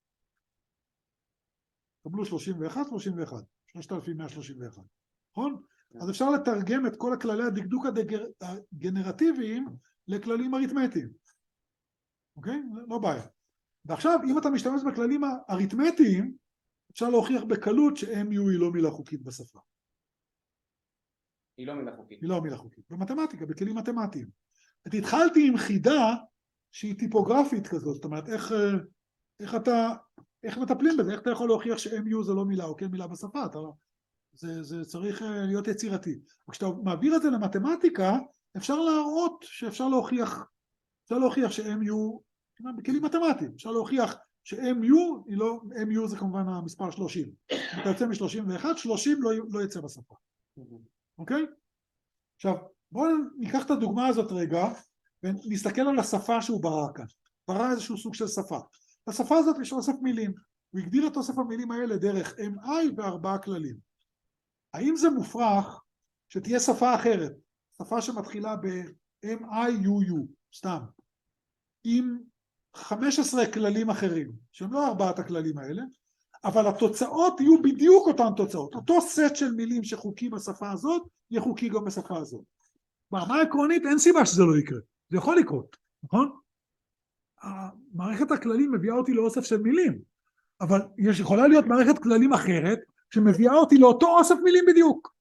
קבלו שלושים ואחת, שלושים ואחת. שלושת אלפים מאה שלושים ואחת. נכון? אז אפשר לתרגם את כל הכללי הדקדוק הגנרטיביים לכללים אריתמטיים. אוקיי? לא בעיה. ועכשיו, אם אתה משתמש בכללים האריתמטיים, אפשר להוכיח בקלות ש-M U היא לא מילה חוקית בשפה. היא לא מילה חוקית. היא לא מילה חוקית. במתמטיקה, בכלים מתמטיים. את התחלתי עם חידה שהיא טיפוגרפית כזאת, זאת אומרת, איך, איך אתה, איך מטפלים בזה, איך אתה יכול להוכיח ש-M U זה לא מילה או כן מילה בשפה, אתה לא... זה, זה צריך להיות יצירתי. וכשאתה מעביר את זה למתמטיקה, אפשר להראות שאפשר להוכיח, אפשר להוכיח ש-M U, בכלים מתמטיים, אפשר להוכיח ש-M U, היא לא, M U זה כמובן המספר שלושים. אם אתה יוצא מ-שלושים ואחת, שלושים לא, לא יצא בשפה. אוקיי? עכשיו, בואו ניקח את הדוגמה הזאת רגע, ונסתכל על השפה שהוא ברא כאן. ברא איזשהו סוג של שפה. לשפה הזאת יש אוסף מילים. הוא הגדיר את אוסף המילים האלה דרך M I וארבעה כללים. האם זה מופרך שתהיה שפה אחרת? שפה שמתחילה ב-M I U U, סתם. עם חמישה עשר כללים אחרים, שהם לא ארבעת הכללים האלה, אבל התוצאות יהיו בדיוק אותן תוצאות. אותו סט של מילים שחוקי בשפה הזאת, יהיה חוקי גם בשפה הזאת. ברמה העקרונית אין סיבה שזה לא יקרה. זה יכול לקרות, נכון? מערכת הכללים מביאה אותי לאוסף של מילים, אבל יש יכולה להיות מערכת כללים אחרת, שמביאה אותי לאותו אוסף מילים בדיוק.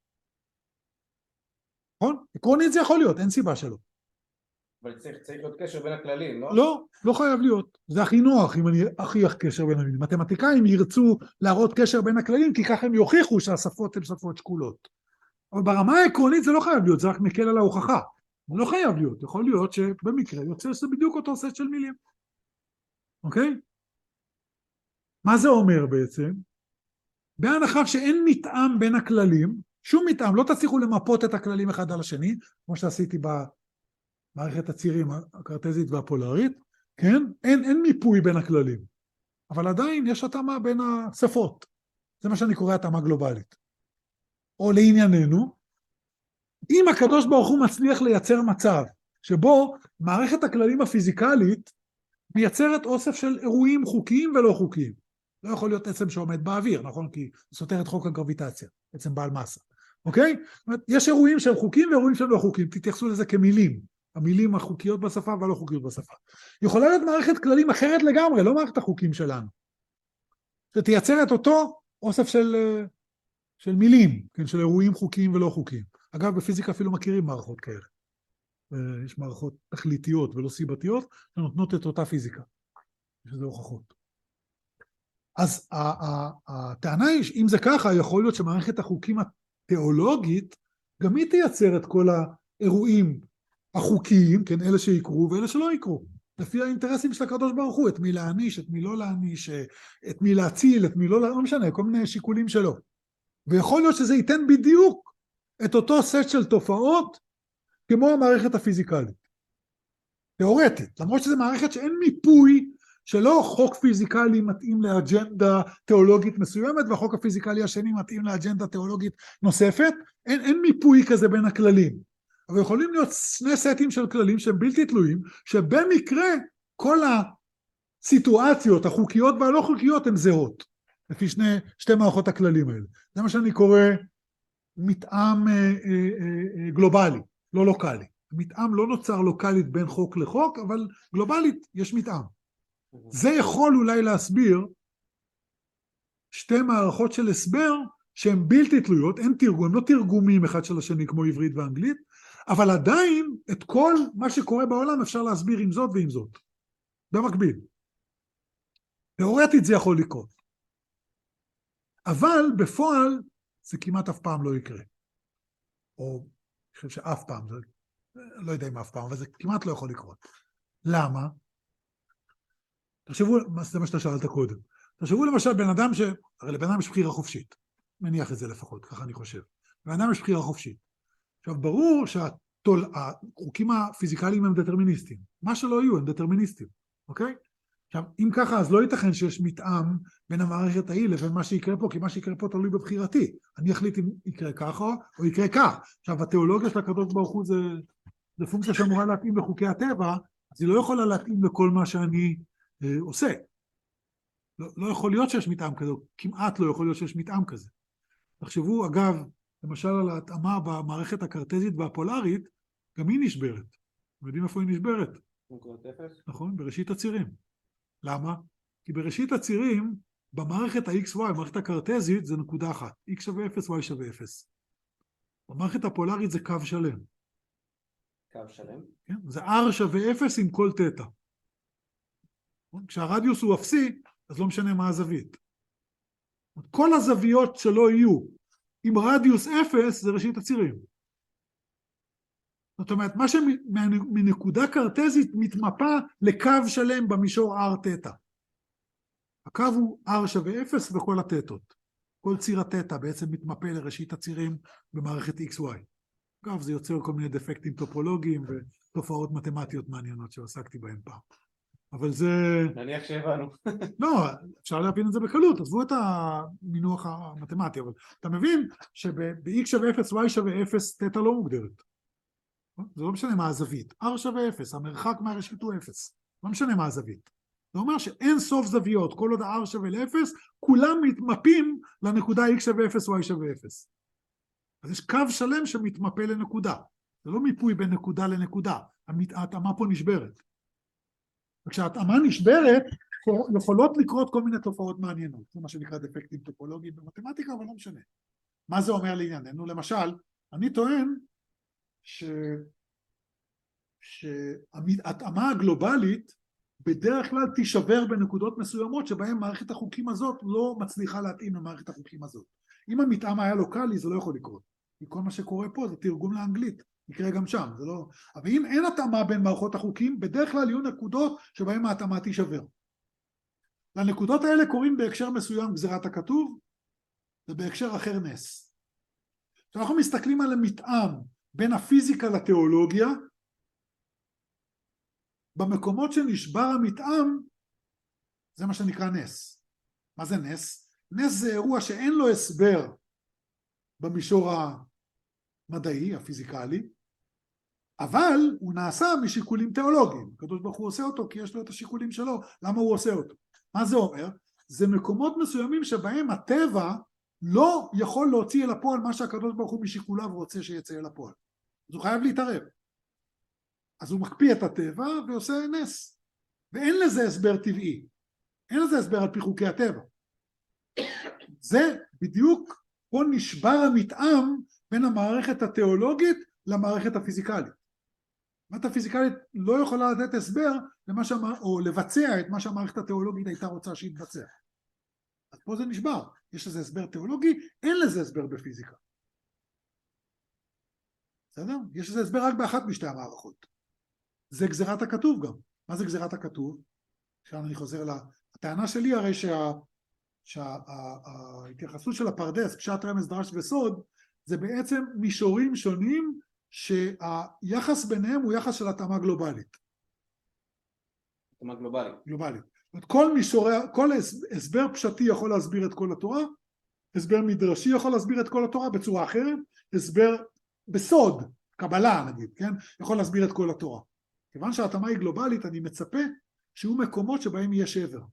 נכון? עקרונית זה יכול להיות, אין סיבה שלא. אבל צריך, צריך להיות קשר בין הכללים, לא? לא, לא חייב להיות. זה הכי נוח אם אני אוכיח קשר בין המילים. מתמטיקאים ירצו להראות קשר בין הכללים, כי ככה הם יוכיחו שהשפות הן שפות שקולות. אבל ברמה העקרונית זה לא חייב להיות, זה רק מקל על ההוכחה. זה לא חייב להיות, יכול להיות שבמקרה יוצא שזה בדיוק אותו סט של מילים. אוקיי? מה זה אומר בעצם? בהנחה שאין מתאם בין הכללים, שום מתאם, לא תצליחו למפות את הכללים אחד על השני, כמו שעשיתי במערכת הצירים הקרטזית והפולרית, כן? אין, אין מיפוי בין הכללים, אבל עדיין יש התאמה בין השפות. זה מה שאני קורא התאמה גלובלית. או לענייננו, אם הקדוש ברוך הוא מצליח לייצר מצב, שבו מערכת הכללים הפיזיקלית מייצרת אוסף של אירועים חוקיים ולא חוקיים. לא יכול להיות עצם שעומד באוויר, נכון? כי סותר את חוק הגרביטציה, עצם בעל מסה. אוקיי? זאת אומרת, יש אירועים שהם חוקיים ואירועים שהם לא חוקיים, תתייחסו לזה כמילים, המילים החוקיות בשפה והלא חוקיות בשפה. יכולה להיות מערכת כללים אחרת לגמרי, לא מערכת החוקים שלנו, שתייצר את אותו אוסף של, של מילים, כן? של אירועים חוקיים ולא חוקיים. אגב, בפיזיקה אפילו מכירים מערכות כאלה. יש מערכות תכליתיות ולא סיבתיות, שנותנות את אותה פיזיקה. יש לזה הוכחות. אז הטענה היא, אם זה ככה, יכול להיות שמערכת החוקים התיאולוגית, גם היא תייצר את כל האירועים החוקיים, כן, אלה שיקרו ואלה שלא יקרו, לפי האינטרסים של הקדוש ברוך הוא, את מי להעניש, את מי לא להעניש, את מי להציל, את מי לא, לא משנה, כל מיני שיקולים שלו. ויכול להיות שזה ייתן בדיוק את אותו סט של תופעות, כמו המערכת הפיזיקלית. תיאורטית, למרות שזו מערכת שאין מיפוי, שלא חוק פיזיקלי מתאים לאג'נדה תיאולוגית מסוימת, והחוק הפיזיקלי השני מתאים לאג'נדה תיאולוגית נוספת, אין, אין מיפוי כזה בין הכללים. אבל יכולים להיות שני סטים של כללים שהם בלתי תלויים, שבמקרה כל הסיטואציות החוקיות והלא חוקיות הן זהות, לפי שני, שתי מערכות הכללים האלה. זה מה שאני קורא מתאם אה, אה, אה, גלובלי, לא לוקלי. מתאם לא נוצר לוקלית בין חוק לחוק, אבל גלובלית יש מתאם. זה יכול אולי להסביר שתי מערכות של הסבר שהן בלתי תלויות, אין תרגום, הם לא תרגומים אחד של השני כמו עברית ואנגלית, אבל עדיין את כל מה שקורה בעולם אפשר להסביר עם זאת ועם זאת, במקביל. תיאורטית זה יכול לקרות. אבל בפועל זה כמעט אף פעם לא יקרה. או אני חושב שאף פעם, זה, לא יודע אם אף פעם, אבל זה כמעט לא יכול לקרות. למה? תחשבו, זה מה שאתה שאלת קודם. תחשבו למשל בן אדם ש... הרי לבן אדם יש בחירה חופשית. מניח את זה לפחות, ככה אני חושב. לבן אדם יש בחירה חופשית. עכשיו, ברור שהחוקים הפיזיקליים הם דטרמיניסטיים. מה שלא יהיו, הם דטרמיניסטיים. אוקיי? עכשיו, אם ככה, אז לא ייתכן שיש מתאם בין המערכת ההיא לבין מה שיקרה פה, כי מה שיקרה פה תלוי בבחירתי. אני אחליט אם יקרה ככה או יקרה כך. עכשיו, התיאולוגיה של הקדוש ברוך הוא זה, זה פונקציה שאמורה להתאים לחוקי הטבע, אז היא לא יכולה להתאים לכל מה שאני אה, עושה. לא, לא יכול להיות שיש מתאם כזה, כמעט לא יכול להיות שיש מתאם כזה. תחשבו, אגב, למשל על ההתאמה במערכת הקרטזית והפולרית, גם היא נשברת. אתם יודעים איפה היא נשברת? נכון, בראשית הצירים. למה? כי בראשית הצירים, במערכת ה-X Y, במערכת הקרטזית, זה נקודה אחת. X שווה אפס, Y שווה אפס. במערכת הפולרית זה קו שלם. קו שלם? כן? זה R שווה אפס עם כל תטא. כשהרדיוס הוא אפסי, אז לא משנה מה הזווית. כל הזוויות שלא יהיו עם רדיוס אפס, זה ראשית הצירים. זאת אומרת, מה שמנקודה קרטזית מתמפה לקו שלם במישור R תטא. הקו הוא R שווה אפס וכל התטות. כל ציר התטא בעצם מתמפה לראשית הצירים במערכת X Y. אגב, זה יוצר כל מיני דפקטים טופולוגיים ותופעות מתמטיות מעניינות שעסקתי בהן פעם. אבל זה... נניח שהבנו. לא, אפשר להבין את זה בקלות, עזבו את המינוח המתמטי, אבל אתה מבין שב-X שווה אפס, Y שווה אפס, תטא לא מוגדרת. זה לא משנה מה הזווית. R שווה אפס, המרחק מהראשית הוא אפס. לא משנה מה הזווית. זה אומר שאין סוף זוויות, כל עוד ה-R שווה ל-אפס, כולם מתמפים לנקודה X שווה אפס, Y שווה אפס. אז יש קו שלם שמתמפה לנקודה. זה לא מיפוי בין נקודה לנקודה, ההתאמה פה נשברת. וכשההתאמה נשברת, יכולות לקרות כל מיני תופעות מעניינות. זה מה שנקרא דפקטים טופולוגיים במתמטיקה, אבל לא משנה. מה זה אומר לענייננו? למשל, אני טוען ש... שההתאמה הגלובלית בדרך כלל תישבר בנקודות מסוימות שבהן מערכת החוקים הזאת לא מצליחה להתאים למערכת החוקים הזאת. אם המתאם היה לוקלי זה לא יכול לקרות. כי כל מה שקורה פה זה תרגום לאנגלית. יקרה גם שם, זה לא... אבל אם אין התאמה בין מערכות החוקים, בדרך כלל יהיו נקודות שבהן ההתאמה תישבר. לנקודות האלה קוראים בהקשר מסוים גזירת הכתוב, ובהקשר אחר נס. כשאנחנו מסתכלים על המתאם בין הפיזיקה לתיאולוגיה, במקומות שנשבר המתאם, זה מה שנקרא נס. מה זה נס? נס זה אירוע שאין לו הסבר במישור המדעי, הפיזיקלי, אבל הוא נעשה משיקולים תיאולוגיים. הקדוש ברוך הוא עושה אותו כי יש לו את השיקולים שלו, למה הוא עושה אותו? מה זה אומר? זה מקומות מסוימים שבהם הטבע לא יכול להוציא אל הפועל מה שהקדוש ברוך הוא משיקוליו רוצה שיצא אל הפועל. אז הוא חייב להתערב. אז הוא מקפיא את הטבע ועושה נס. ואין לזה הסבר טבעי. אין לזה הסבר על פי חוקי הטבע. זה בדיוק פה נשבר המתאם בין המערכת התיאולוגית למערכת הפיזיקלית. המערכת הפיזיקלית לא יכולה לתת הסבר למה שהמע... או לבצע את מה שהמערכת התיאולוגית הייתה רוצה שיתבצע. אז פה זה נשבר. יש לזה הסבר תיאולוגי, אין לזה הסבר בפיזיקה. בסדר? יש לזה הסבר רק באחת משתי המערכות. זה גזירת הכתוב גם. מה זה גזירת הכתוב? עכשיו אני חוזר לה... הטענה שלי הרי שה... שההתייחסות של הפרדס, פשט רמז דרש וסוד, זה בעצם מישורים שונים שהיחס ביניהם הוא יחס של התאמה גלובלית. התאמה גלובלית. גלובלית. כל מישורי, כל הסבר פשטי יכול להסביר את כל התורה, הסבר מדרשי יכול להסביר את כל התורה בצורה אחרת, הסבר בסוד, קבלה נגיד, כן? יכול להסביר את כל התורה. כיוון שהתאמה היא גלובלית, אני מצפה שיהיו מקומות שבהם יהיה שבר.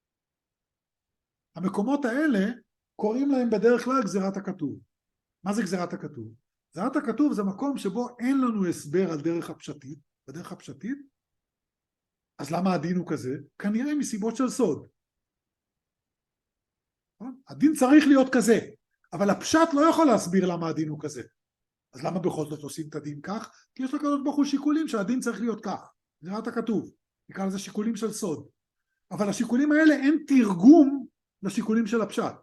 המקומות האלה קוראים להם בדרך כלל גזירת הכתוב. מה זה גזירת הכתוב? גזירת הכתוב זה מקום שבו אין לנו הסבר על דרך הפשטית, בדרך הפשטית, אז למה הדין הוא כזה? כנראה מסיבות של סוד. הדין צריך להיות כזה, אבל הפשט לא יכול להסביר למה הדין הוא כזה. אז למה בכל זאת עושים את הדין כך? כי יש לקדוש ברוך הוא שיקולים שהדין צריך להיות כך. גזירת הכתוב, נקרא לזה שיקולים של סוד. אבל השיקולים האלה אין תרגום לשיקולים של הפשט.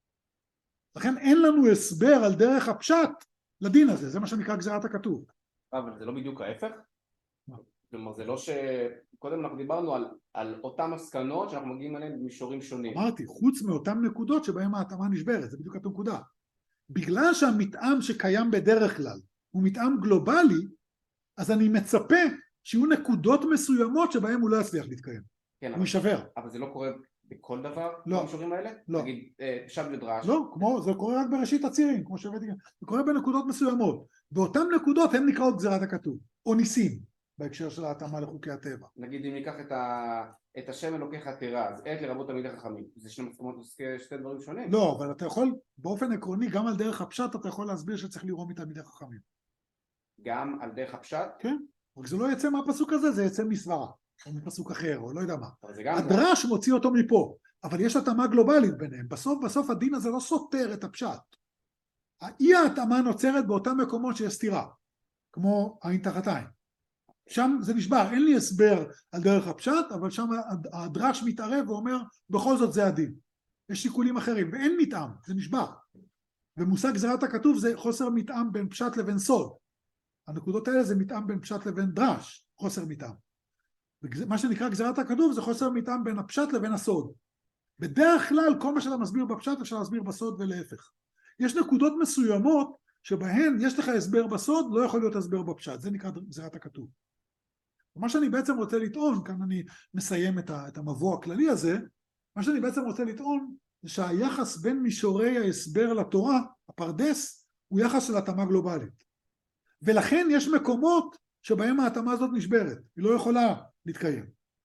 לכן אין לנו הסבר על דרך הפשט לדין הזה, זה מה שנקרא גזירת הכתוב. אבל זה לא בדיוק ההפך? כלומר זה לא ש... קודם אנחנו דיברנו על, על אותם מסקנות שאנחנו מגיעים עליהן במישורים שונים. אמרתי, חוץ מאותן נקודות שבהן ההתאמה נשברת, זה בדיוק הנקודה. בגלל שהמתאם שקיים בדרך כלל הוא מתאם גלובלי, אז אני מצפה שיהיו נקודות מסוימות שבהן הוא לא יצליח להתקיים. כן, הוא אבל, יישבר. אבל זה לא קורה בכל דבר? לא. במישורים האלה? לא. נגיד, פשט ודרש. לא, כמו, זה קורה רק בראשית הצירים, כמו שהבאתי, זה קורה בנקודות מסוימות. באותן נקודות הן נקראות גזירת הכתוב, או ניסים, בהקשר של ההתאמה לחוקי הטבע. נגיד אם ניקח את, ה... את השם אלוקיך תראה, אז עת לרבות תלמידי חכמים, זה שני מסכמות שתי דברים שונים. לא, אבל אתה יכול, באופן עקרוני, גם על דרך הפשט אתה יכול להסביר שצריך לראות מתלמידי חכמים. גם על דרך הפשט? כן, רק זה לא יצא מהפסוק הזה, זה יצא מסברה, או מפסוק אחר, או לא יודע מה. גם הדרש מוציא אותו מפה, אבל יש התאמה גלובלית ביניהם. בסוף, בסוף הדין הזה לא סותר את הפשט. האי ההתאמה נוצרת באותם מקומות שיש סתירה, כמו עין תחת עין. שם זה נשבר, אין לי הסבר על דרך הפשט, אבל שם הדרש מתערב ואומר, בכל זאת זה הדין. יש שיקולים אחרים, ואין מתאם, זה נשבר. ומושג גזירת הכתוב זה חוסר מתאם בין פשט לבין סוד. הנקודות האלה זה מתאם בין פשט לבין דרש, חוסר מתאם. מה שנקרא גזירת הכתוב זה חוסר מתאם בין הפשט לבין הסוד. בדרך כלל כל מה שאתה מסביר בפשט אפשר להסביר בסוד ולהפך. יש נקודות מסוימות שבהן יש לך הסבר בסוד, לא יכול להיות הסבר בפשט, זה נקרא גזירת הכתוב. מה שאני בעצם רוצה לטעון, כאן אני מסיים את המבוא הכללי הזה, מה שאני בעצם רוצה לטעון זה שהיחס בין מישורי ההסבר לתורה, הפרדס, הוא יחס של התאמה גלובלית. ולכן יש מקומות שבהם ההתאמה הזאת נשברת, היא לא יכולה להתקיים.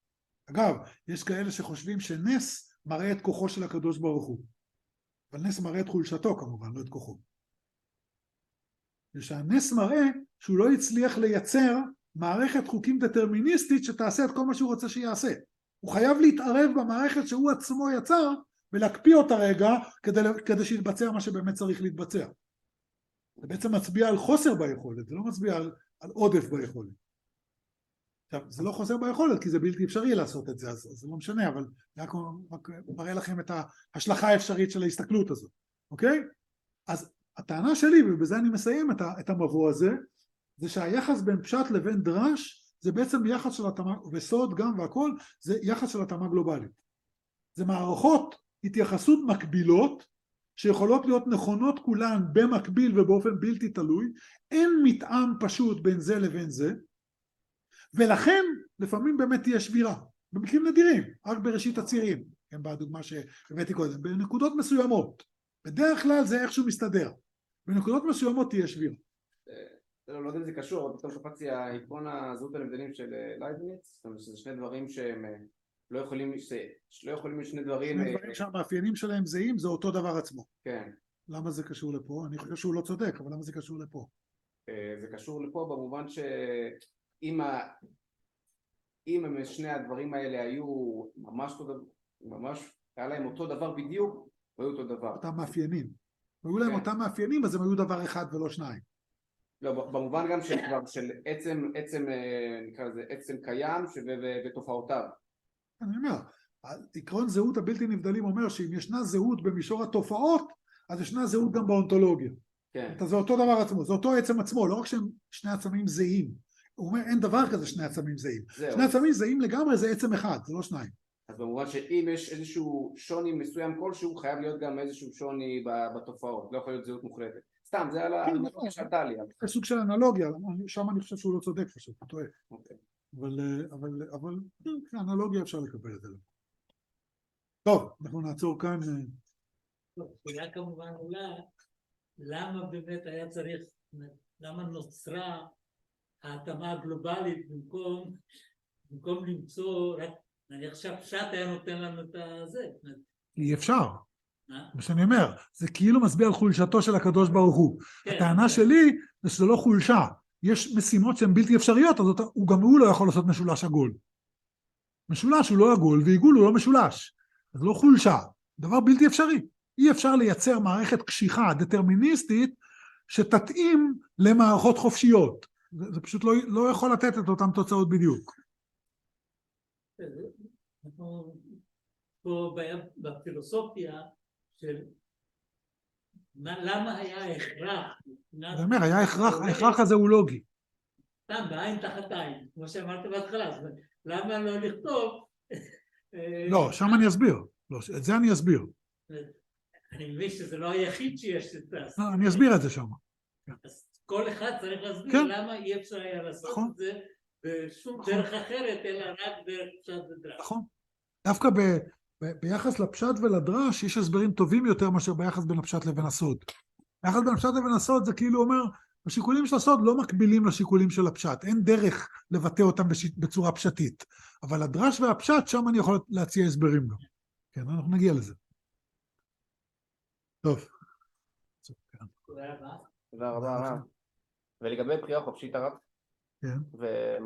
אגב, יש כאלה שחושבים שנס מראה את כוחו של הקדוש ברוך הוא. אבל נס מראה את חולשתו כמובן, לא את כוחו. ושהנס מראה שהוא לא הצליח לייצר מערכת חוקים דטרמיניסטית שתעשה את כל מה שהוא רוצה שיעשה. הוא חייב להתערב במערכת שהוא עצמו יצר, ולהקפיא אותה רגע כדי, כדי שיתבצע מה שבאמת צריך להתבצע. זה בעצם מצביע על חוסר ביכולת, זה לא מצביע על, על עודף ביכולת. עכשיו, זה לא חוסר ביכולת, כי זה בלתי אפשרי לעשות את זה, אז, אז זה לא משנה, אבל זה רק, רק מראה לכם את ההשלכה האפשרית של ההסתכלות הזאת, אוקיי? אז הטענה שלי, ובזה אני מסיים את, ה, את המבוא הזה, זה שהיחס בין פשט לבין דרש, זה בעצם יחס של התאמה, וסוד גם והכל, זה יחס של התאמה גלובלית. זה מערכות התייחסות מקבילות, שיכולות להיות נכונות כולן במקביל ובאופן בלתי תלוי, אין מתאם פשוט בין זה לבין זה, ולכן לפעמים באמת תהיה שבירה, במקרים נדירים, רק בראשית הצירים, כן, בדוגמה שהבאתי קודם, בנקודות מסוימות, בדרך כלל זה איכשהו מסתדר, בנקודות מסוימות תהיה שבירה. לא יודע אם זה קשור, אבל פתאום קפצתי העקרון הזהות הנבדלים של לייבניץ, זאת אומרת שזה שני דברים שהם לא יכולים, שלא יכולים להיות שני דברים... שני דברים שהמאפיינים שלהם זהים, זה אותו דבר עצמו. כן. למה זה קשור לפה? אני חושב שהוא לא צודק, אבל למה זה קשור לפה? זה קשור לפה במובן שאם ה... אם שני הדברים האלה היו ממש אותו דבר, ממש היה להם אותו דבר בדיוק, היו אותו דבר. אותם מאפיינים. היו להם אותם מאפיינים, אז הם היו דבר אחד ולא שניים. לא, במובן גם של, של עצם, עצם, נקרא לזה, עצם קיים ותופעותיו. אני אומר, עקרון זהות הבלתי נבדלים אומר שאם ישנה זהות במישור התופעות, אז ישנה זהות גם באונתולוגיה. כן. אז זה אותו דבר עצמו, זה אותו עצם עצמו, לא רק שהם שני עצמים זהים. הוא אומר, אין דבר כזה שני עצמים זהים. זהו. שני עצמים זהים לגמרי זה עצם אחד, זה לא שניים. אז במובן שאם יש איזשהו שוני מסוים כלשהו, חייב להיות גם איזשהו שוני בתופעות, לא יכול להיות זהות מוחלטת. סתם, זה על האנלוגיה שעלתה לי. זה סוג של אנלוגיה, שם אני חושב שהוא לא צודק פשוט, הוא טועה. אוקיי. אבל, אבל, אבל, כאנלוגיה אפשר לקבל את זה. טוב, אנחנו נעצור כאן. שאלה כמובן עולה, למה באמת היה צריך, למה נוצרה ההתאמה הגלובלית במקום, במקום למצוא, רק, אני חושב פשט היה נותן לנו את זה. אי אפשר. מה שאני אומר, זה כאילו מסביר על חולשתו של הקדוש ברוך הוא. כן, הטענה כן. שלי זה שזה לא חולשה. יש משימות שהן בלתי אפשריות, אז הוא גם הוא לא יכול לעשות משולש עגול. משולש הוא לא עגול, ועיגול הוא לא משולש. אז לא חולשה. דבר בלתי אפשרי. אי אפשר לייצר מערכת קשיחה, דטרמיניסטית, שתתאים למערכות חופשיות. זה, זה פשוט לא, לא יכול לתת את אותן תוצאות בדיוק. אנחנו פה בפילוסופיה של מה, למה היה הכרח? אני אומר, היה הכרח, ההכרח הזה הוא לוגי. סתם, בעין תחת עין, כמו שאמרת בהתחלה, למה לא לכתוב? לא, שם אני אסביר. לא, את זה אני אסביר. אני מבין שזה לא היחיד שיש את זה. לא, אני אסביר את זה שם. אז כל אחד צריך להסביר כן. למה אי אפשר היה לעשות נכון. את זה בשום נכון. דרך אחרת, אלא רק דרך פשט ודרש. נכון. דווקא ב, ב, ביחס לפשט ולדרש יש הסברים טובים יותר מאשר ביחס בין הפשט לבין הסוד. ביחס בין הפשט לבין הסוד זה כאילו אומר, השיקולים של הסוד לא מקבילים לשיקולים של הפשט, אין דרך לבטא אותם בש, בצורה פשטית. אבל הדרש והפשט, שם אני יכול להציע הסברים גם. כן, אנחנו נגיע לזה. טוב. תודה רבה. תודה רבה. ולגבי בחירה חופשית הרב? כן. ומה